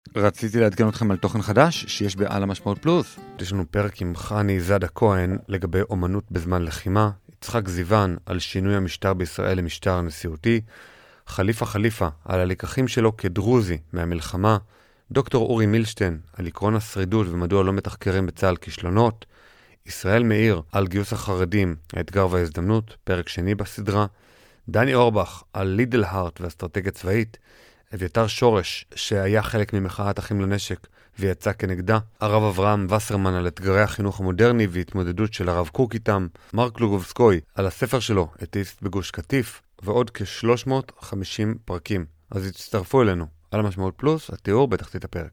רציתי לעדכן אתכם על תוכן חדש שיש בעל המשמעות פלוס. יש לנו פרק עם חני זדה כהן לגבי אומנות בזמן לחימה, יצחק זיוון על שינוי המשטר בישראל למשטר נשיאותי, חליפה על הלקחים שלו כדרוזי מהמלחמה, דוקטור אורי מילשטיין על עקרון השרידות ומדוע לא מתחקרים בצה"ל כישלונות, ישראל מאיר על גיוס החרדים, האתגר וההזדמנות, פרק שני בסדרה, דני אורבך על לידל הארט ואסטרטגיה צבאית, אביתר שורש שהיה חלק ממחאת אחים לנשק ויצא כנגדה, הרב אברהם וסרמן על אתגרי החינוך המודרני והתמודדות של הרב קוק איתם, מרק לוגובסקוי על הספר שלו אתאיסט בגוש קטיף, ועוד כ-350 פרקים. אז הצטרפו אלינו על המשמעות פלוס, התיאור בתחתית הפרק.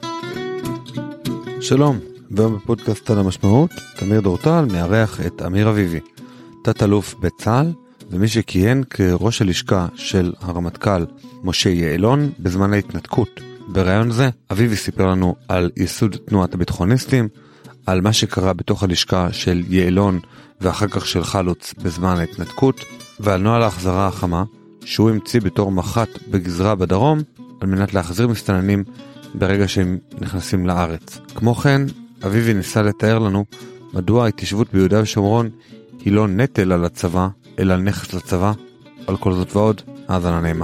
שלום, והיום בפודקאסט על המשמעות, תמיר דורטל מארח את אמיר אביבי, תת אלוף בצה"ל, ומי שכיהן כראש הלשכה של הרמטכ"ל משה יעלון בזמן ההתנתקות. ברעיון זה, אביבי סיפר לנו על ייסוד תנועת הביטחוניסטים, על מה שקרה בתוך הלשכה של יעלון ואחר כך של חלוץ בזמן ההתנתקות, ועל נוהל ההחזרה החמה, שהוא המציא בתור מח"ט בגזרה בדרום, על מנת להחזיר מסתננים ברגע שהם נכנסים לארץ. כמו כן, אביבי ניסה לתאר לנו מדוע ההתיישבות ביהודה ושומרון היא לא נטל על הצבא, אלא נכס לצבא. על כל זאת ועוד, האזנה נעימה.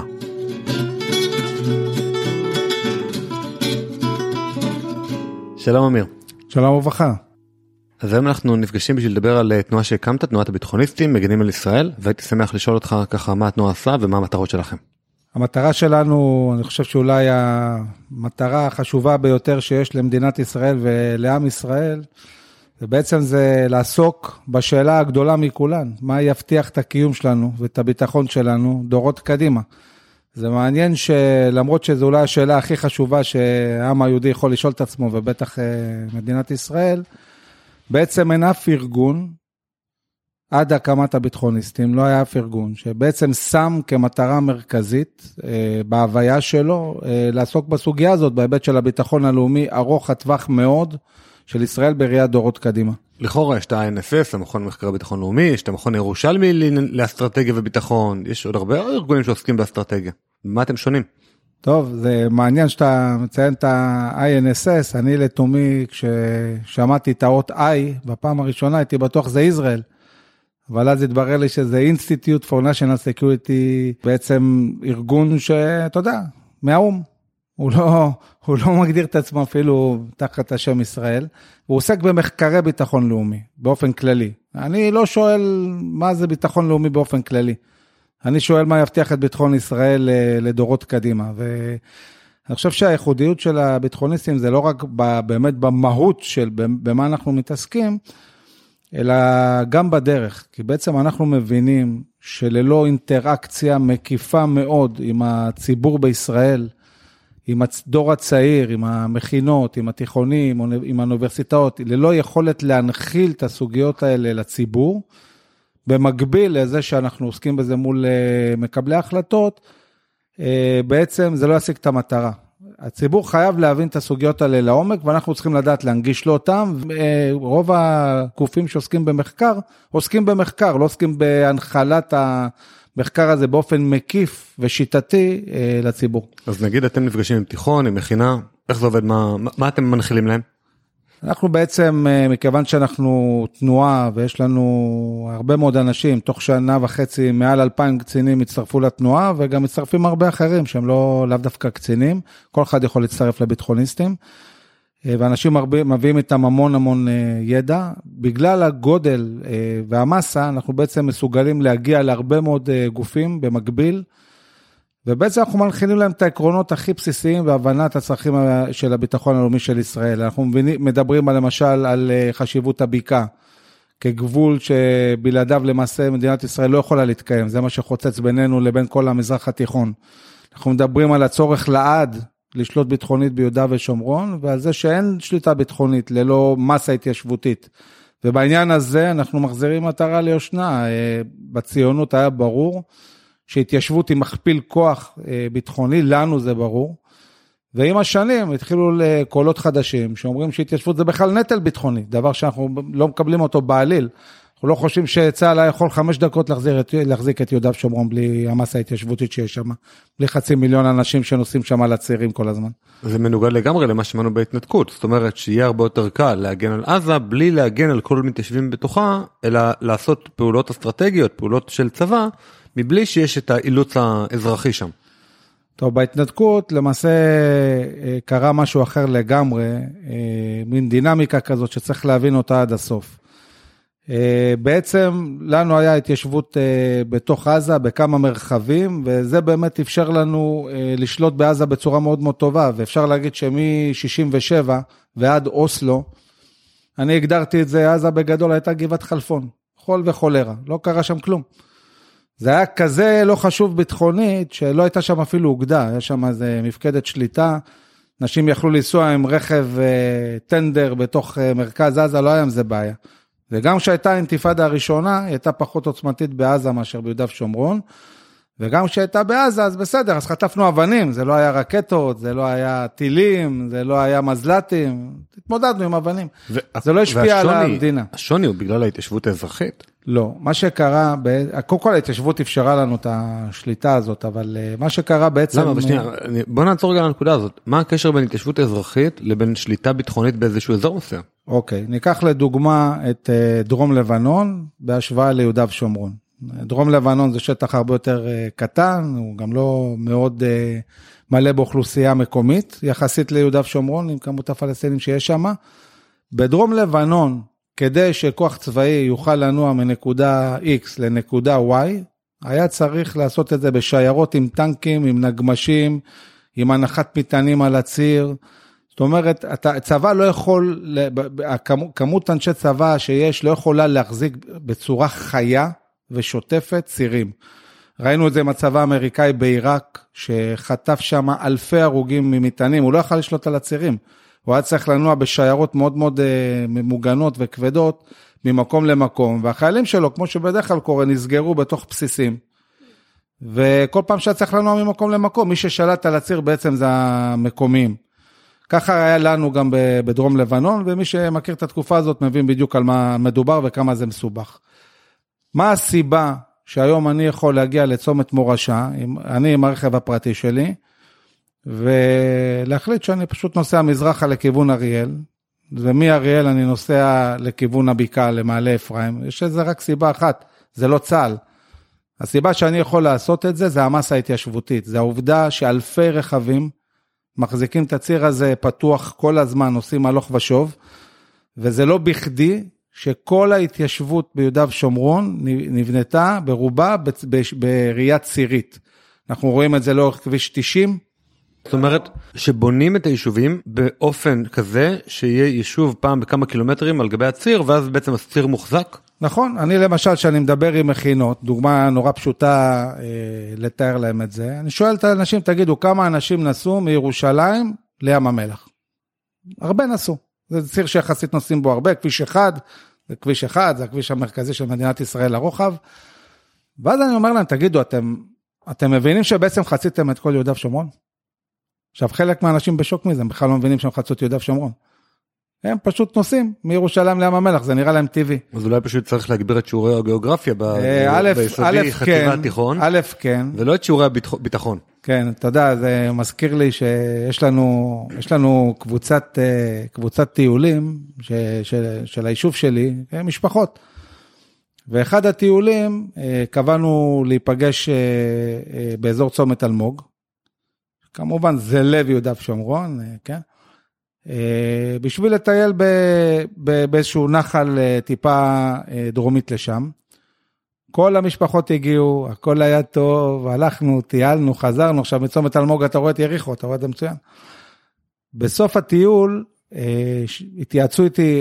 שלום אמיר. שלום וברכה. אז היום אנחנו נפגשים בשביל לדבר על תנועה שהקמת, תנועת הביטחוניסטים, מגנים על ישראל, והייתי שמח לשאול אותך ככה מה התנועה עשה ומה המטרות שלכם. המטרה שלנו, אני חושב שאולי המטרה החשובה ביותר שיש למדינת ישראל ולעם ישראל, ובעצם זה לעסוק בשאלה הגדולה מכולן, מה יבטיח את הקיום שלנו ואת הביטחון שלנו דורות קדימה. זה מעניין שלמרות שזו אולי השאלה הכי חשובה שהעם היהודי יכול לשאול את עצמו, ובטח מדינת ישראל, בעצם אין אף ארגון, עד הקמת הביטחוניסטים, לא היה אף ארגון, שבעצם שם כמטרה מרכזית בהוויה שלו, לעסוק בסוגיה הזאת, בהיבט של הביטחון הלאומי, ארוך הטווח מאוד, של ישראל בראיית דורות קדימה. לכאורה יש את ה-INFS, המכון למחקר ביטחון לאומי, יש את המכון הירושלמי לאסטרטגיה וביטחון, יש עוד הרבה ארגונים שעוסקים באסטרטגיה. מה אתם שונים? טוב, זה מעניין שאתה מציין את ה-INSS, אני לתומי כששמעתי את האות I, בפעם הראשונה הייתי בטוח זה ישראל, אבל אז התברר לי שזה Institute for National Security, בעצם ארגון שאתה יודע, מהאום. הוא לא מגדיר את עצמו אפילו תחת השם ישראל, הוא עוסק במחקרי ביטחון לאומי, באופן כללי. אני לא שואל מה זה ביטחון לאומי באופן כללי, אני שואל מה יבטיח את ביטחון ישראל לדורות קדימה, ואני חושב שהייחודיות של הביטחוניסטים זה לא רק באמת במהות של במה אנחנו מתעסקים, אלא גם בדרך, כי בעצם אנחנו מבינים שללא אינטראקציה מקיפה מאוד עם הציבור בישראל, עם הדור הצעיר, עם המכינות, עם התיכונים, עם האוניברסיטאות, ללא יכולת להנחיל את הסוגיות האלה לציבור, במקביל לזה שאנחנו עוסקים בזה מול מקבלי ההחלטות, בעצם זה לא ישיג את המטרה. הציבור חייב להבין את הסוגיות האלה לעומק, ואנחנו צריכים לדעת להנגיש לו אותם. רוב הגופים שעוסקים במחקר, עוסקים במחקר, לא עוסקים בהנחלת המחקר הזה באופן מקיף ושיטתי לציבור. אז נגיד אתם נפגשים עם תיכון, עם מכינה, איך זה עובד? מה אתם מנחילים להם? אנחנו בעצם, מכיוון שאנחנו תנועה, ויש לנו הרבה מאוד אנשים, תוך שנה וחצי, מעל 2,000 קצינים הצטרפו לתנועה, וגם מצטרפים הרבה אחרים, שהם לאו דווקא קצינים, כל אחד יכול להצטרף לביטחוניסטים, ואנשים מביאים איתם המון ידע, בגלל הגודל והמסה, אנחנו בעצם מסוגלים להגיע להרבה מאוד גופים במקביל, ובעצם אנחנו מנחילים להם את העקרונות הכי בסיסיים, והבנת הצרכים של הביטחון הלאומי של ישראל. אנחנו מדברים למשל על חשיבות הבקעה, כגבול שבלעדיו למעשה מדינת ישראל לא יכולה להתקיים, זה מה שחוצץ בינינו לבין כל המזרח התיכון. אנחנו מדברים על הצורך לעד לשלוט ביטחונית ביהודה ושומרון, ועל זה שאין שליטה ביטחונית ללא מסה התיישבותית. ובעניין הזה אנחנו מחזירים מטרה ליושנה, בציונות היה ברור, שהתיישבות היא מכפיל כוח ביטחוני, לנו זה ברור, ועם השנים התחילו לקולות חדשים, שאומרים שהתיישבות זה בכלל נטל ביטחוני, דבר שאנחנו לא מקבלים אותו בעליל, אנחנו לא חושבים שצה"ל היה יכול 5 דקות להחזיק את יהודה ושומרון בלי המסה ההתיישבותית שיש שם, בלי 500,000 אנשים שנוסעים שם על הצעירים כל הזמן. זה מנוגד לגמרי למה שמענו בהתנתקות, זאת אומרת שיהיה הרבה יותר קל להגן על עזה, בלי להגן על כל מתיישבים בתוכה, אלא לעשות פעולות אסטרטגיות, פעולות של צבא, מבלי שיש את האילוץ האזרחי שם. טוב, בהתנתקות למעשה קרה משהו אחר לגמרי, מין דינמיקה כזאת שצריך להבין אותה עד הסוף. בעצם לנו היה התיישבות בתוך עזה בכמה מרחבים, וזה באמת אפשר לנו לשלוט בעזה בצורה מאוד מאוד טובה, ואפשר להגיד שמ-67 ועד אוסלו, אני הגדרתי את זה, עזה בגדול הייתה גבעת חלפון, חול וחולרה, לא קרה שם כלום. זה היה כזה לא חשוב ביטחונית, שלא הייתה שם אפילו אוגדה, היה שם איזה מפקדת שליטה, נשים יכלו לנסוע עם רכב טנדר בתוך מרכז עזה, לא היה עם זה בעיה. וגם כשהייתה האינתיפאדה הראשונה, היא הייתה פחות עוצמתית בעזה מאשר ביהודה ושומרון, וגם כשהייתה בעזה, אז בסדר, אז חטפנו אבנים, זה לא היה רקטות, זה לא היה טילים, זה לא היה מזל"טים, התמודדנו עם אבנים. זה לא השפיע על המדינה. השוני הוא בגלל ההתיישבות האזרחית? לא, מה שקרה, קודם כל ההתיישבות אפשרה לנו את השליטה הזאת, אבל מה שקרה בעצם... למה? בשנייה, בוא נעצור רגע לנקודה הזאת. מה הקשר בין התיישבות אזרחית לבין שליטה ביטחונית באיזשהו אזור מסוים? אוקיי, ניקח לדוגמה את דרום לבנון, בהשוואה ליהודה ושומרון. דרום לבנון זה שטח הרבה יותר קטן, הוא גם לא מאוד מלא באוכלוסייה מקומית, יחסית ליהודה ושומרון, עם כמות הפלסטינים שיש שם. בדרום לבנון, כדי שכוח צבאי יוכל לנוע מנקודה X לנקודה Y, היה צריך לעשות את זה בשיירות עם טנקים, עם נגמשים, עם הנחת מטענים על הציר. זאת אומרת, הצבא לא יכול, כמות אנשי צבא שיש לא יכולה להחזיק בצורה חיה ושוטפת צירים. ראינו את זה עם הצבא האמריקאי בעיראק, שחטף שם אלפי הרוגים ממטענים, הוא לא יכול לשלוט על הצירים. הוא היה צריך לנוע בשיירות מאוד מאוד ממוגנות וכבדות, ממקום למקום, והחיילים שלו, כמו שבדרך כלל קורה, נסגרו בתוך בסיסים, וכל פעם שהיה צריך לנוע ממקום למקום, מי ששלט על הציר בעצם זה המקומיים. ככה היה לנו גם בדרום לבנון, ומי שמכיר את התקופה הזאת מבין בדיוק על מה מדובר וכמה זה מסובך. מה הסיבה שהיום אני יכול להגיע לצומת מורשה, אני עם הרכב הפרטי שלי, ולהחליט שאני פשוט נוסע מזרחה לכיוון אריאל, ומאריאל אני נוסע לכיוון הבקעה, למעלה אפרים. יש לזה רק סיבה אחת, זה לא צה"ל. הסיבה שאני יכול לעשות את זה, זה המסה ההתיישבותית. זה העובדה שאלפי רכבים מחזיקים את הציר הזה פתוח כל הזמן, עושים הלוך ושוב, וזה לא בכדי שכל ההתיישבות ביהודה ושומרון נבנתה ברובה בראייה צירית. אנחנו רואים את זה לאורך כביש 90, זאת אומרת, שבונים את היישובים באופן כזה, שיהיה יישוב פעם בכמה קילומטרים על גבי הציר, ואז בעצם הציר מוחזק? נכון, אני למשל, שאני מדבר עם מכינות, דוגמה נורא פשוטה לתאר להם את זה, אני שואל את האנשים, תגידו, כמה אנשים נסעו מירושלים לים המלח? הרבה נסעו, זה ציר שיחסית נוסעים בו הרבה, כביש 1, זה כביש 1, זה הכביש המרכזי של מדינת ישראל לרוחב, ואז אני אומר להם, תגידו, אתם מבינים שבעצם חציתם את כל יהודה ושומרון? עכשיו, חלק מהאנשים בשוק מזה, הם בכלל לא מבינים שהם חצו את יהודה ושומרון. הם פשוט נוסעים מירושלים לים המלח, זה נראה להם טבעי. אז אולי פשוט צריך להגביר את שיעורי הגיאוגרפיה ביסודי, חטיבת תיכון. א', כן. ולא את שיעורי הביטחון. כן, אתה יודע, זה מזכיר לי שיש לנו קבוצת טיולים של היישוב שלי, משפחות. ואחד הטיולים, קבענו להיפגש באזור צומת אלמוג, כמובן זה לב יהודה ושומרון, כן? בשביל לטייל באיזשהו נחל טיפה דרומית לשם. כל המשפחות הגיעו, הכל היה טוב, הלכנו, טיילנו, חזרנו, עכשיו מצומת אלמוג אתה רואה את יריחו, אתה רואה את זה מצוין. בסוף הטיול, התייעצו איתי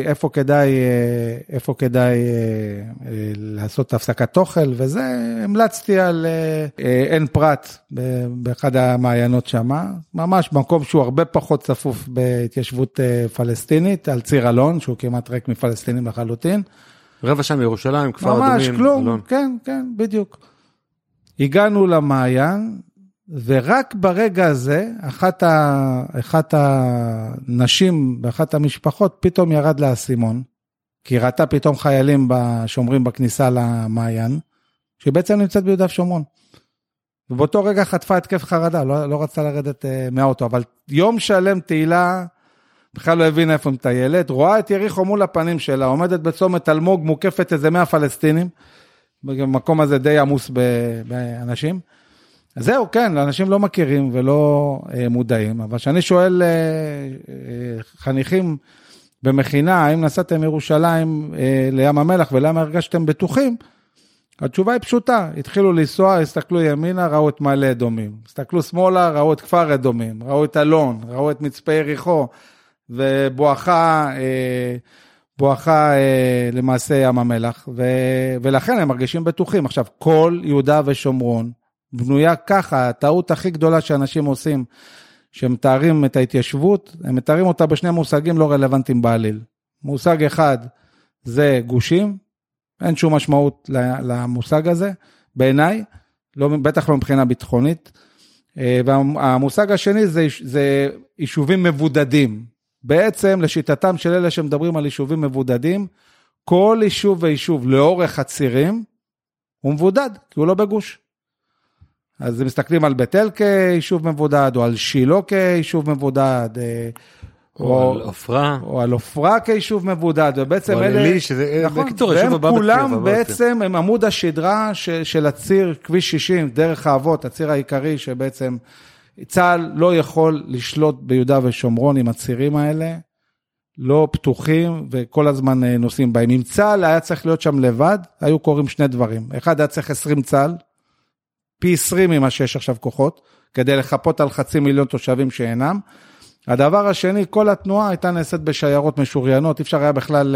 איפה כדאי לעשות הפסקת אוכל, וזה המלצתי על אין פרט באחד המעיינות שם, ממש במקום שהוא הרבה פחות צפוף בהתיישבות פלסטינית, על ציר אלון, שהוא כמעט ריק מפלסטינים לחלוטין. רבע שם בירושלים, כפר אדומים. ממש כלום, אלון. כן, כן, בדיוק. הגענו למעיין, ורק ברגע הזה, אחת הנשים, באחת המשפחות, פתאום ירד לה אסימון, כי ראתה פתאום חיילים שומרים בכניסה למעיין, שהיא בעצם נמצאת ביהודה ושומרון. ובאותו רגע חטפה התקף חרדה, לא רצתה לרדת מהאוטו, אבל יום שלם תהילה, בכלל לא הבינה איפה מטיילת, רואה את יריחו מול הפנים שלה, עומדת בצומת אלמוג, מוקפת איזה 100 פלסטינים, במקום הזה די עמוס באנשים. אז זהו, כן, לאנשים לא מכירים ולא מודעים, אבל כשאני שואל חניכים במכינה, האם נסעתם מירושלים לים המלח ולמה הרגשתם בטוחים, התשובה היא פשוטה, התחילו לנסוע, הסתכלו ימינה, ראו את מעלה אדומים, הסתכלו שמאלה, ראו את כפר אדומים, ראו את אלון, ראו את מצפה יריחו, ובואכה למעשה ים המלח, ולכן הם מרגישים בטוחים. עכשיו, כל יהודה ושומרון בנויה ככה, הטעות הכי גדולה שאנשים עושים, שמתארים את ההתיישבות, הם מתארים אותה בשני מושגים לא רלוונטיים בעליל. מושג אחד זה גושים, אין שום משמעות למושג הזה, בעיניי, בטח לא מבחינה ביטחונית, והמושג השני זה יישובים מבודדים. בעצם לשיטתם של אלה שמדברים על יישובים מבודדים, כל יישוב ויישוב לאורך הצירים, הוא מבודד, כי הוא לא בגוש. אז מסתכלים על בית אל כיישוב מבודד, או על שילה כיישוב מבודד, או על אופרה. או על אופרה כיישוב מבודד, ובעצם אלה... או על אלי, שזה בקיצור, והם כולם בעצם הם עמוד השדרה של הציר, כביש 60, דרך האבות, הציר העיקרי, שבעצם צה"ל לא יכול לשלוט ביהודה ושומרון עם הצירים האלה, לא פתוחים, וכל הזמן נוסעים בהם. אם צה"ל היה צריך להיות שם לבד, היו קוראים שני דברים. אחד, היה צריך 20 צה"ל, פי 20 ממה שיש עכשיו כוחות, כדי לחפות על 500,000 תושבים שאינם. הדבר השני, כל התנועה הייתה נעשית בשיירות משוריינות, אי אפשר היה בכלל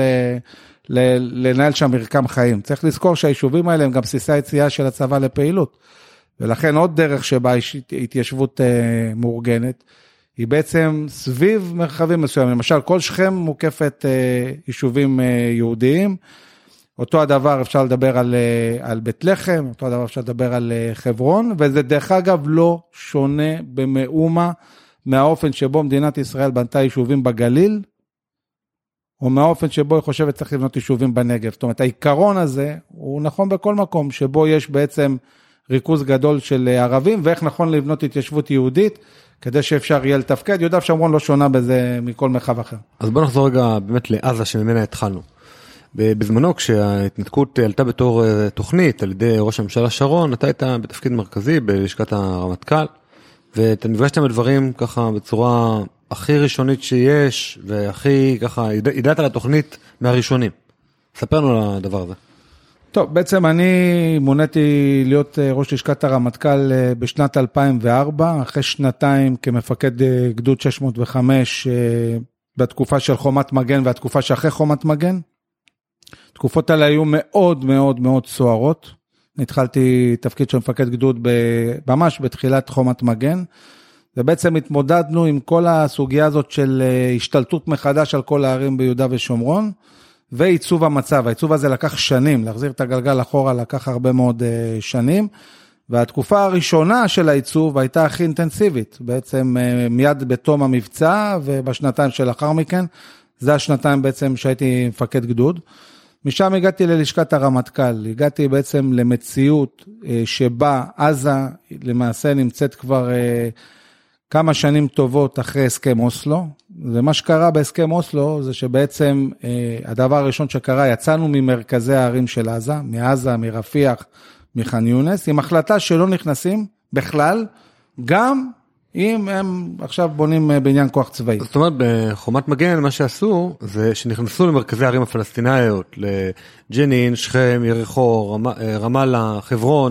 לנהל שם מרקם חיים. צריך לזכור שהיישובים האלה הם גם בסיסי היציאה של הצבא לפעילות, ולכן עוד דרך שבה התיישבות מאורגנת, היא בעצם סביב מרחבים מסוימים. למשל, כל שכם מוקפת יישובים יהודיים, אותו הדבר אפשר לדבר על בית לחם, אותו הדבר אפשר לדבר על חברון, וזה דרך אגב לא שונה במאומה, מהאופן שבו מדינת ישראל בנתה יישובים בגליל, או מהאופן שבו היא חושבת צריך לבנות יישובים בנגב. זאת אומרת, העיקרון הזה הוא נכון בכל מקום, שבו יש בעצם ריכוז גדול של ערבים, ואיך נכון לבנות התיישבות יהודית, כדי שאפשר יהיה לתפקד. יהודה ושומרון לא שונה בזה מכל מרחב אחר. אז בוא נחזור רגע באמת לעזה שממנה התחלנו. בזמנו כשההתנתקות עלתה בתור תוכנית על ידי ראש הממשלה שרון, אתה היית בתפקיד מרכזי בלשכת הרמטכ"ל, ואתה נפגשתם בדברים ככה בצורה הכי ראשונית שיש, והכי ככה, ידעת על התוכנית מהראשונים. ספרנו על הדבר הזה. טוב, בעצם אני מוניתי להיות ראש לשכת הרמטכ"ל בשנת 2004, אחרי שנתיים כמפקד גדוד 605, בתקופה של חומת מגן והתקופה שאחרי חומת מגן. תקופות האלה היו מאוד מאוד מאוד סוערות. התחלתי תפקיד של מפקד גדוד ממש בתחילת חומת מגן, ובעצם התמודדנו עם כל הסוגיה הזאת של השתלטות מחדש על כל הערים ביהודה ושומרון, ועיצוב המצב. העיצוב הזה לקח שנים, להחזיר את הגלגל אחורה לקח הרבה מאוד שנים, והתקופה הראשונה של העיצוב הייתה הכי אינטנסיבית, בעצם מיד בתום המבצע, ובשנתיים שלאחר מכן, זה השנתיים בעצם שהייתי מפקד גדוד. משם הגעתי ללשכת הרמטכ"ל, הגעתי בעצם למציאות שבה עזה למעשה נמצאת כבר כמה שנים טובות אחרי הסכם אוסלו, ומה שקרה בהסכם אוסלו זה שבעצם הדבר הראשון שקרה, יצאנו ממרכזי הערים של עזה, מעזה, מרפיח, מח'אן יונס, עם החלטה שלא נכנסים בכלל, גם אם הם עכשיו בונים בעניין כוח צבאי. זאת אומרת, בחומת מגן מה שעשו, זה שנכנסו למרכזי הערים הפלסטינאיות, לג'נין, שכם, יריחו, רמאללה, חברון,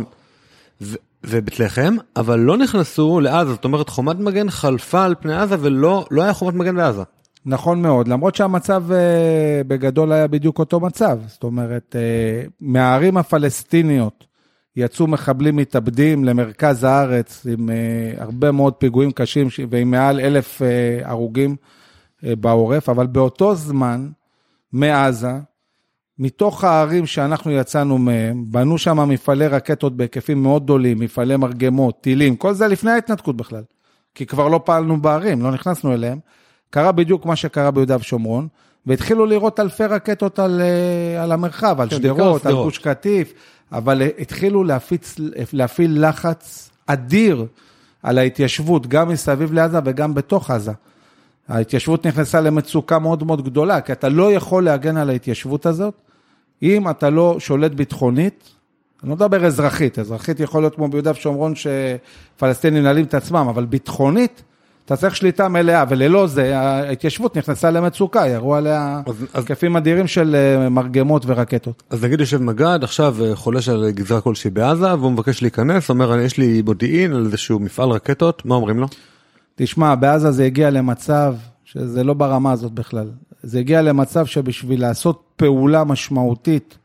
ובית לחם, אבל לא נכנסו לעזה, זאת אומרת, חומת מגן חלפה על פני עזה, ולא היה חומת מגן בעזה. נכון מאוד, למרות שהמצב בגדול היה בדיוק אותו מצב, זאת אומרת, מהערים הפלסטיניות, יצאו מחבלים מתאבדים למרכז הארץ, עם הרבה מאוד פיגועים קשים, ועם מעל 1,000 הרוגים בעורף, אבל באותו זמן, מעזה, מתוך הערים שאנחנו יצאנו מהם, בנו שם מפעלי רקטות בהיקפים מאוד גדולים, מפעלי מרגמות, טילים, כל זה לפני ההתנתקות בכלל, כי כבר לא פעלנו בערים, לא נכנסנו אליהם, קרה בדיוק מה שקרה ביהודה ושומרון, והתחילו לראות אלפי רקטות על המרחב, על שדרות, על גוש קטיף, אבל התחילו להפעיל לחץ אדיר על ההתיישבות, גם מסביב לעזה וגם בתוך עזה. ההתיישבות נכנסה למצוקה מאוד מאוד גדולה, כי אתה לא יכול להגן על ההתיישבות הזאת, אם אתה לא שולט ביטחונית, אני לא מדבר אזרחית, אזרחית יכול להיות כמו ביהודה ושומרון שפלסטינים נעלים את עצמם, אבל ביטחונית, אתה צריך שליטה מלאה, וללא זה, ההתיישבות נכנסה למצוקה, יראו עליה היקפים אדירים של מרגמות ורקטות. אז נגיד יושב מגד, עכשיו חולש על גזרה כלשהי בעזה, והוא מבקש להיכנס, אומר, יש לי מודיעין על איזשהו מפעל רקטות, מה אומרים לו? תשמע, בעזה זה הגיע למצב, שזה לא ברמה הזאת בכלל, זה הגיע למצב שבשביל לעשות פעולה משמעותית,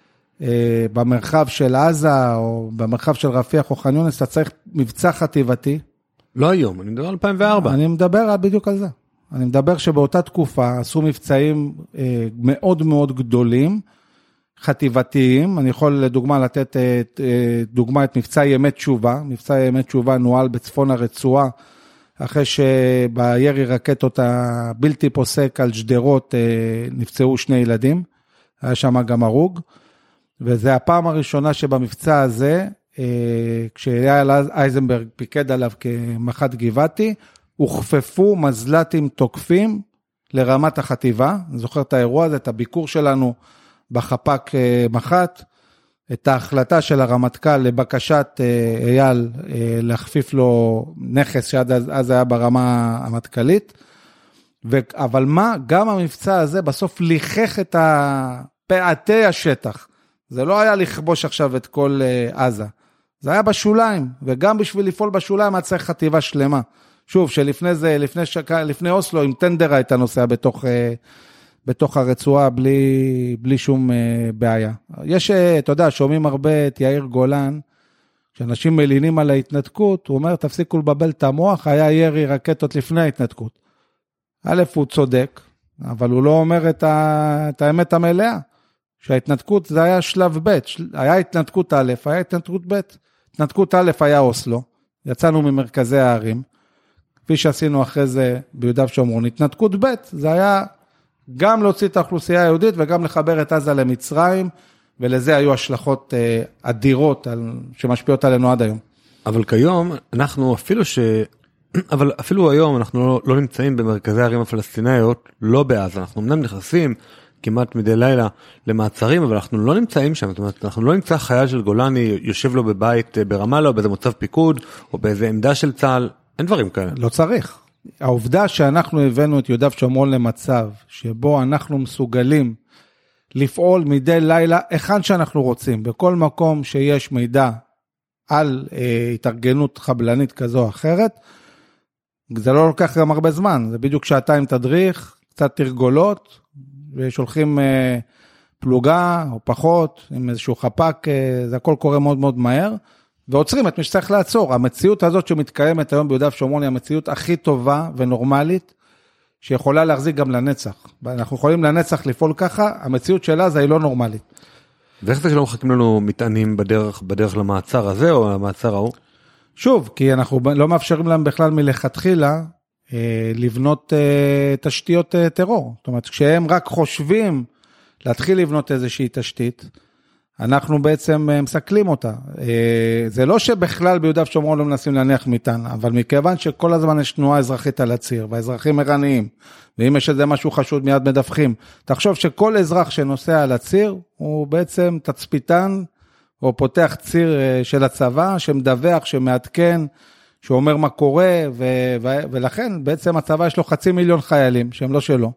במרחב של עזה, או במרחב של רפיח או ח'אן יונס, אתה צריך מבצע חטיבתי, לא היום, אני מדבר על 2004. אני מדבר בדיוק על זה. אני מדבר שבאותה תקופה עשו מבצעים מאוד מאוד גדולים, חטיבתיים. אני יכול לדוגמה לתת דוגמה את מבצע ימי תשובה. מבצע ימי תשובה נועל בצפון הרצועה, אחרי שבירי רקטות הבלתי פוסק על שדרות נפצעו 2 ילדים. היה שם גם הרוג. וזה הפעם הראשונה שבמבצע הזה, כשאייל אייזנברג פיקד עליו כמח"ט גבעתי, הוכפפו מזל"טים תוקפים לרמת החטיבה. אני זוכר את האירוע הזה, את הביקור שלנו בחפ"ק מח"ט, את ההחלטה של הרמטכ"ל לבקשת אייל להכפיף לו נכס שעד אז היה ברמה המטכ"לית. אבל מה, גם המבצע הזה בסוף ליחך את פעתי השטח. זה לא היה לכבוש עכשיו את כל עזה. זה היה בשוליים, וגם בשביל לפעול בשוליים היה צריך חטיבה שלמה. שוב, שלפני זה, לפני אוסלו, עם טנדרה הייתה נוסעה בתוך הרצועה, בלי שום בעיה. יש, אתה יודע, שומעים הרבה את יאיר גולן, כשאנשים מלינים על ההתנתקות, הוא אומר, תפסיקו לבבל את המוח, היה ירי רקטות לפני ההתנתקות. א', הוא צודק, אבל הוא לא אומר את האמת המלאה. שההתנתקות זה היה שלב ב', היה התנתקות א', היה התנתקות ב', התנתקות א' היה אוסלו, יצאנו ממרכזי הערים, כפי שעשינו אחרי זה ביהודה ושומרון, התנתקות ב', זה היה גם להוציא את האוכלוסייה היהודית, וגם לחבר את עזה למצרים, ולזה היו השלכות אדירות שמשפיעות עלינו עד היום. אבל כיום, אפילו היום אנחנו לא נמצאים במרכזי הערים הפלסטינאיות, לא בעזה, אנחנו אמנם נכנסים, כמעט מדי לילה למעצרים, אבל אנחנו לא נמצאים שם, זאת אומרת, אנחנו לא נמצא חייל של גולני, יושב לו בבית ברמאללה, או באיזה מוצב פיקוד, או באיזה עמדה של צה"ל, אין דברים כאלה. לא צריך. העובדה שאנחנו הבאנו את יהודה ושומרון למצב, שבו אנחנו מסוגלים לפעול מדי לילה, היכן שאנחנו רוצים, בכל מקום שיש מידע על התארגנות חבלנית כזו או אחרת, זה לא לוקח גם הרבה זמן, זה בדיוק שעתיים תדריך, קצת תרגולות, ושולחים פלוגה או פחות, עם איזשהו חפ"ק, זה הכל קורה מאוד מאוד מהר, ועוצרים את מי שצריך לעצור. המציאות הזאת שמתקיימת היום ביהודה ושומרון, היא המציאות הכי טובה ונורמלית, שיכולה להחזיק גם לנצח. אנחנו יכולים לנצח לפעול ככה, המציאות שלה זה היא לא נורמלית. ואיך זה שלא מחכים לנו מטענים בדרך למעצר הזה או למעצר ההוא? שוב, כי אנחנו לא מאפשרים להם בכלל מלכתחילה, לבנות תשתיות טרור. זאת אומרת, כשהם רק חושבים להתחיל לבנות איזושהי תשתית, אנחנו בעצם מסכלים אותה. זה לא שבכלל ביהודה ושומרון לא מנסים להניח מטען, אבל מכיוון שכל הזמן יש תנועה אזרחית על הציר, והאזרחים ערניים, ואם יש איזה משהו חשוד מיד מדווחים, תחשוב שכל אזרח שנוסע על הציר, הוא בעצם תצפיתן, או פותח ציר של הצבא, שמדווח, שמעדכן, שאומר מה קורה, ולכן בעצם הצבא יש לו 500,000 חיילים, שהם לא שלו,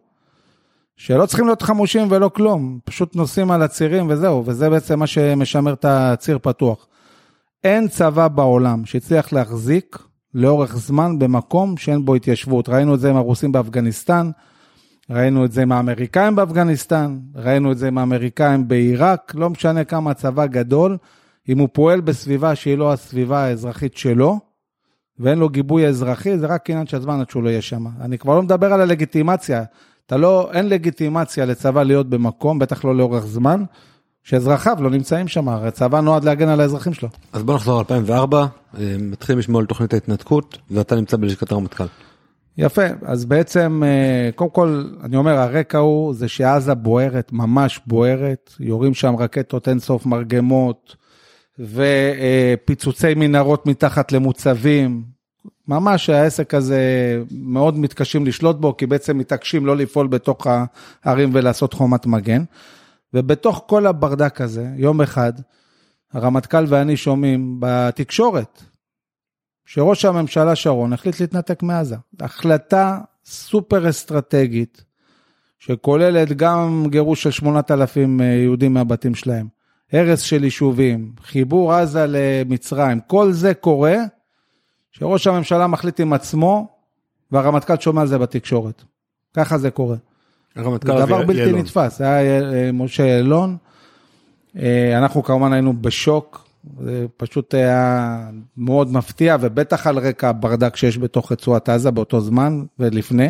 שלא צריכים להיות חמושים ולא כלום, פשוט נוסעים על הצירים וזהו, וזה בעצם מה שמשמר את הציר פתוח. אין צבא בעולם שהצליח להחזיק לאורך זמן במקום שאין בו התיישבות. ראינו את זה עם הרוסים באפגניסטן, ראינו את זה עם האמריקאים באפגניסטן, ראינו את זה עם האמריקאים בעיראק, לא משנה כמה הצבא גדול, אם הוא פועל בסביבה שהיא לא הסביבה האזרחית שלו, ואין לו גיבוי אזרחי, זה רק עניין של זמן עד שהוא לא יהיה שם. אני כבר לא מדבר על הלגיטימציה, אין לגיטימציה לצבא להיות במקום, בטח לא לאורך זמן, שאזרחיו לא נמצאים שם, הצבא נועד להגן על האזרחים שלו. אז בוא נחזור 2004, מתחילים לשמוע על תוכנית ההתנתקות, ואתה נמצא בלשכת הרמטכ"ל. יפה, אז בעצם, קודם כל, אני אומר, הרקע הוא, זה שעזה בוערת, ממש בוערת, יורים שם רקטות אינסוף מרגמות, ופיצוצי מנהרות מתחת למוצבים, ממש העסק הזה מאוד מתקשים לשלוט בו, כי בעצם מתעקשים לא לפעול בתוך הערים ולעשות חומת מגן, ובתוך כל הברדק הזה, יום אחד, הרמטכ"ל ואני שומעים בתקשורת, שראש הממשלה שרון החליט להתנתק מעזה. החלטה סופר אסטרטגית, שכוללת גם גירוש של 8,000 יהודים מהבתים שלהם, הרס של יישובים, חיבור עזה למצרים, כל זה קורה, שראש הממשלה מחליט עם עצמו, והרמטכ"ל שומע על זה בתקשורת. ככה זה קורה. זה דבר בלתי נתפס. זה היה משה אלון, אנחנו כמובן היינו בשוק, זה פשוט היה מאוד מפתיע, ובטח על רקע ברדק שיש בתוך רצועת עזה באותו זמן ולפני,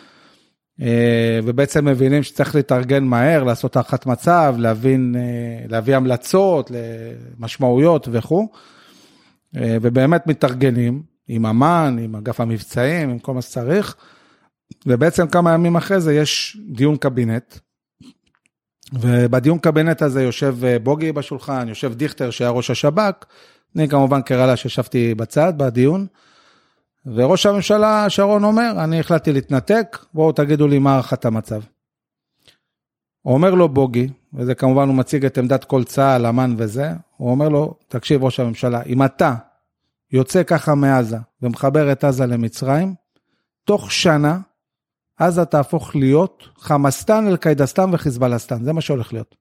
ובעצם מבינים שצריך להתארגן מהר, לעשות הערכת מצב, להביא המלצות, למשמעויות וכו', ובאמת מתארגנים עם אמן, עם אגף המבצעים, עם כל מה שצריך, ובעצם כמה ימים אחרי זה יש דיון קבינט, ובדיון קבינט הזה יושב בוגי בשולחן, יושב דיכטר שהיה ראש השב"כ, אני כמובן קרלה שישבתי בצד בדיון, וראש הממשלה שרון אומר, אני החלטתי להתנתק, בואו תגידו לי מה הערכת המצב. הוא אומר לו בוגי, וזה כמובן הוא מציג את עמדת כל צה"ל, אמן וזה, הוא אומר לו, תקשיב ראש הממשלה, אם אתה יוצא ככה מעזה, ומחבר את עזה למצרים, תוך שנה, עזה תהפוך להיות חמאסטן, אל-קיידסטן וחיזבאללסטן, זה מה שהולך להיות.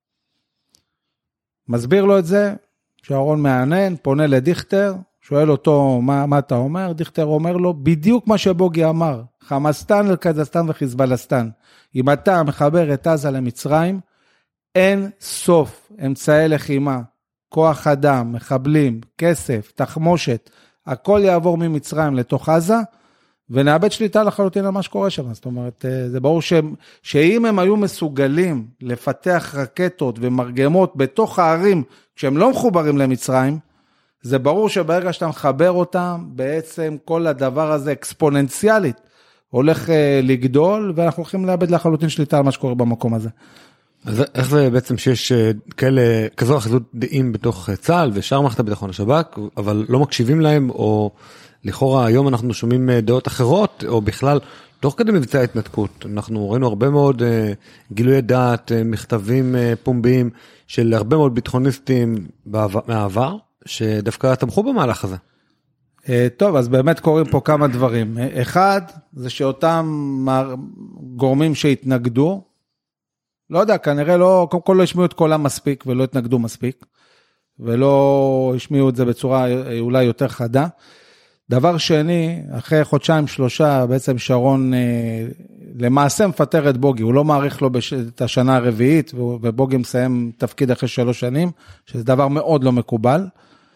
מסביר לו את זה, שרון מענן, פונה לדיכטר, שואל אותו מה אתה אומר, דיכטר אומר לו, בדיוק מה שבוגי אמר, חמאסטן, אל-קיידסטן וחיזבאללסטן, אם אתה מחבר את עזה למצרים, אין סוף אמצעי לחימה, כוח אדם, מחבלים, כסף, תחמושת, הכל יעבור ממצרים לתוך עזה, ונאבד שליטה לחלוטין על מה שקורה שם. זאת אומרת, זה ברור שאם הם היו מסוגלים לפתח רקטות ומרגמות בתוך הערים, כשהם לא מחוברים למצרים, זה ברור שברגע שאתה מחבר אותם, בעצם כל הדבר הזה אקספוננציאלית, הולך לגדול, ואנחנו הולכים לאבד לחלוטין שליטה על מה שקורה במקום הזה. אז איך זה בעצם שיש כזו אחיזות דעים בתוך צה"ל ושאר מערכת הביטחון השב"כ, אבל לא מקשיבים להם, או לכאורה היום אנחנו שומעים דעות אחרות, או בכלל תוך כדי מבצע ההתנתקות, אנחנו ראינו הרבה מאוד גילוי דעת, מכתבים פומביים של הרבה מאוד ביטחוניסטים מהעבר, שדווקא תמכו במהלך הזה. טוב, אז באמת קוראים פה כמה דברים. אחד, זה שאותם גורמים שהתנגדו, לא יודע, כנראה לא, קודם כל לא השמיעו את קולם מספיק, ולא התנגדו מספיק, ולא השמיעו את זה בצורה אולי יותר חדה. דבר שני, אחרי חודשיים שלושה, בעצם שרון למעשה מפטר את בוגי, הוא לא מעריך לו את השנה הרביעית, ובוגי מסיים תפקיד אחרי 3 שנים, שזה דבר מאוד לא מקובל.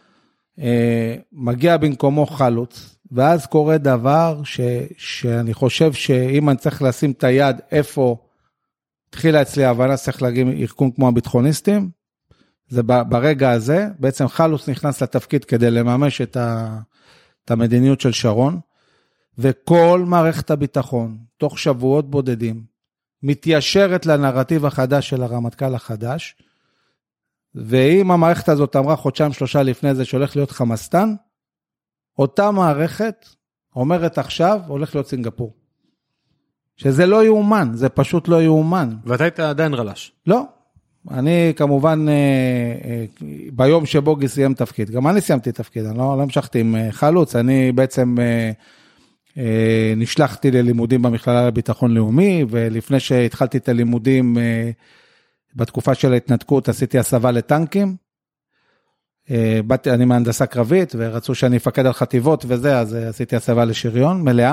מגיע במקומו חלוץ, ואז קורה דבר שאני חושב שאם אני צריך לשים את היד איפה התחילה אצלי ההבנה, צריך להגיד ארגון כמו הביטחוניסטים, זה ברגע הזה, בעצם חלוץ נכנס לתפקיד כדי לממש את המדיניות של שרון, וכל מערכת הביטחון, תוך שבועות בודדים, מתיישרת לנרטיב החדש של הרמטכ"ל החדש, ואם המערכת הזאת אמרה חודשיים 3 לפני זה שהולך להיות חמאסטן, אותה מערכת אומרת עכשיו הולך להיות סינגפור. שזה לא יאומן, זה פשוט לא יאומן. ואתה היית עדיין רלש? לא, אני כמובן ביום שבוגי סיים תפקיד, גם אני סיימתי תפקיד, אני לא המשכתי עם חלוץ, אני בעצם נשלחתי ללימודים במכללה לביטחון לאומי, ולפני שהתחלתי את הלימודים בתקופה של ההתנתקות עשיתי הסבה לטנקים, אני מהנדסה קרבית, ורצו שאני אפקד על חטיבות וזה, אז עשיתי הסבה לשריון מלאה,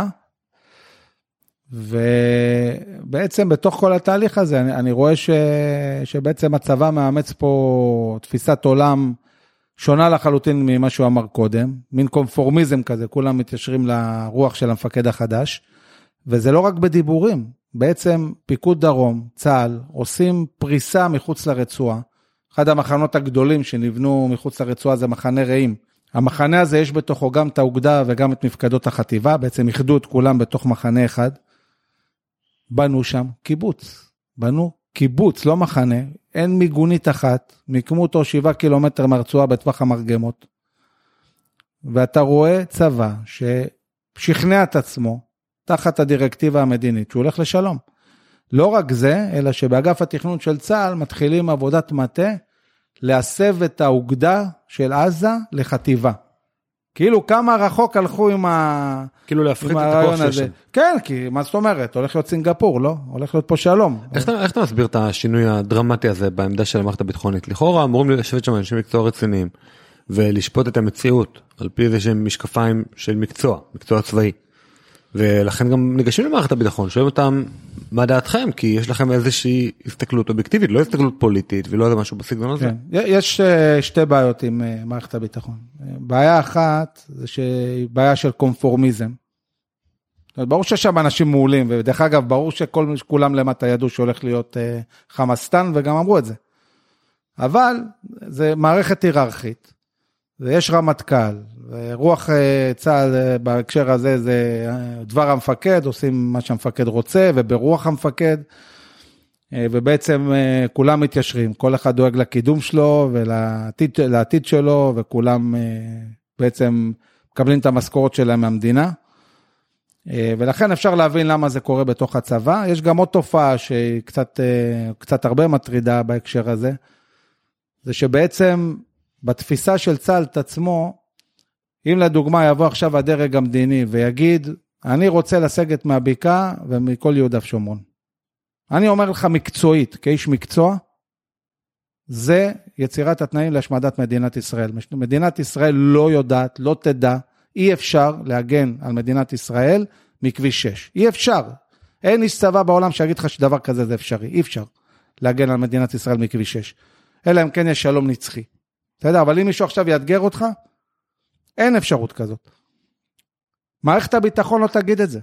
ובעצם בתוך כל התהליך הזה, אני רואה שבעצם הצבא מאמץ פה תפיסת עולם שונה לחלוטין ממה שהוא אמר קודם, מין קונפורמיזם כזה, כולם מתיישרים לרוח של המפקד החדש, וזה לא רק בדיבורים, בעצם פיקוד דרום, צה"ל, עושים פריסה מחוץ לרצועה, אחד המחנות הגדולים שנבנו מחוץ לרצועה זה מחנה רעים, המחנה הזה יש בתוכו גם את האוגדה וגם את מפקדות החטיבה, בעצם יחדו את כולם בתוך מחנה אחד, בנו שם קיבוץ, לא מחנה, אין מיגונית אחת, מיקמו אותו 7 קילומטר מהרצועה בטווח המרגמות, ואתה רואה צבא ששכנע את עצמו, תחת הדירקטיבה המדינית, שהוא הולך לשלום. לא רק זה, אלא שבאגף התכנון של צה"ל, מתחילים עבודת מטה, להסב את האוגדה של עזה לחטיבה. כאילו כמה רחוק הלכו עם כאילו להפחית את הכוח שיש. כן, כי מה זאת אומרת? הולך להיות סינגפור, לא? הולך להיות פה שלום. איך אתה מסביר את השינוי הדרמטי הזה בעמדה של המערכת הביטחונית? לכאורה אמורים לשבת שם אנשים מקצוע רציניים, ולשפוט את המציאות, על פי איזה שהם משקפיים של מקצוע צבאי. ולכן גם ניגשים למערכת הביטחון, שואלים אותם מה דעתכם, כי יש לכם איזושהי הסתכלות אובייקטיבית, לא הסתכלות פוליטית, ולא איזה משהו בסגנון הזה. כן. יש שתי בעיות עם מערכת הביטחון. בעיה אחת, זה בעיה של קונפורמיזם. ברור שיש שם אנשים מעולים, ודרך אגב, ברור שכולם למטה ידעו שהולך להיות חמאסטן, וגם אמרו את זה. אבל זה מערכת היררכית, ויש רמטכ"ל, ורוח צה"ל בהקשר הזה זה דבר המפקד, עושים מה שהמפקד רוצה, וברוח המפקד, ובעצם כולם מתיישרים, כל אחד דואג לקידום שלו, ולעתיד שלו, וכולם בעצם מקבלים את המשכורת שלהם מהמדינה, ולכן אפשר להבין למה זה קורה בתוך הצבא. יש גם עוד תופעה שהיא קצת הרבה מטרידה בהקשר הזה, זה שבעצם בתפיסה של צה"ל את עצמו, אם לדוגמה יבוא עכשיו הדרג המדיני ויגיד, אני רוצה לסגת מהבקעה ומכל יהודה ושומרון. אני אומר לך מקצועית, כאיש מקצוע, זה יצירת התנאים להשמדת מדינת ישראל. מדינת ישראל לא יודעת, לא תדע, אי אפשר להגן על מדינת ישראל מכביש 6. אי אפשר. אין איש צבא בעולם שיגיד לך שדבר כזה זה אפשרי. אי אפשר להגן על מדינת ישראל מכביש 6. אלא אם כן יש שלום נצחי. בסדר? אבל אם מישהו עכשיו יאתגר אותך, אין אפשרות כזאת. מערכת הביטחון לא תגיד את זה.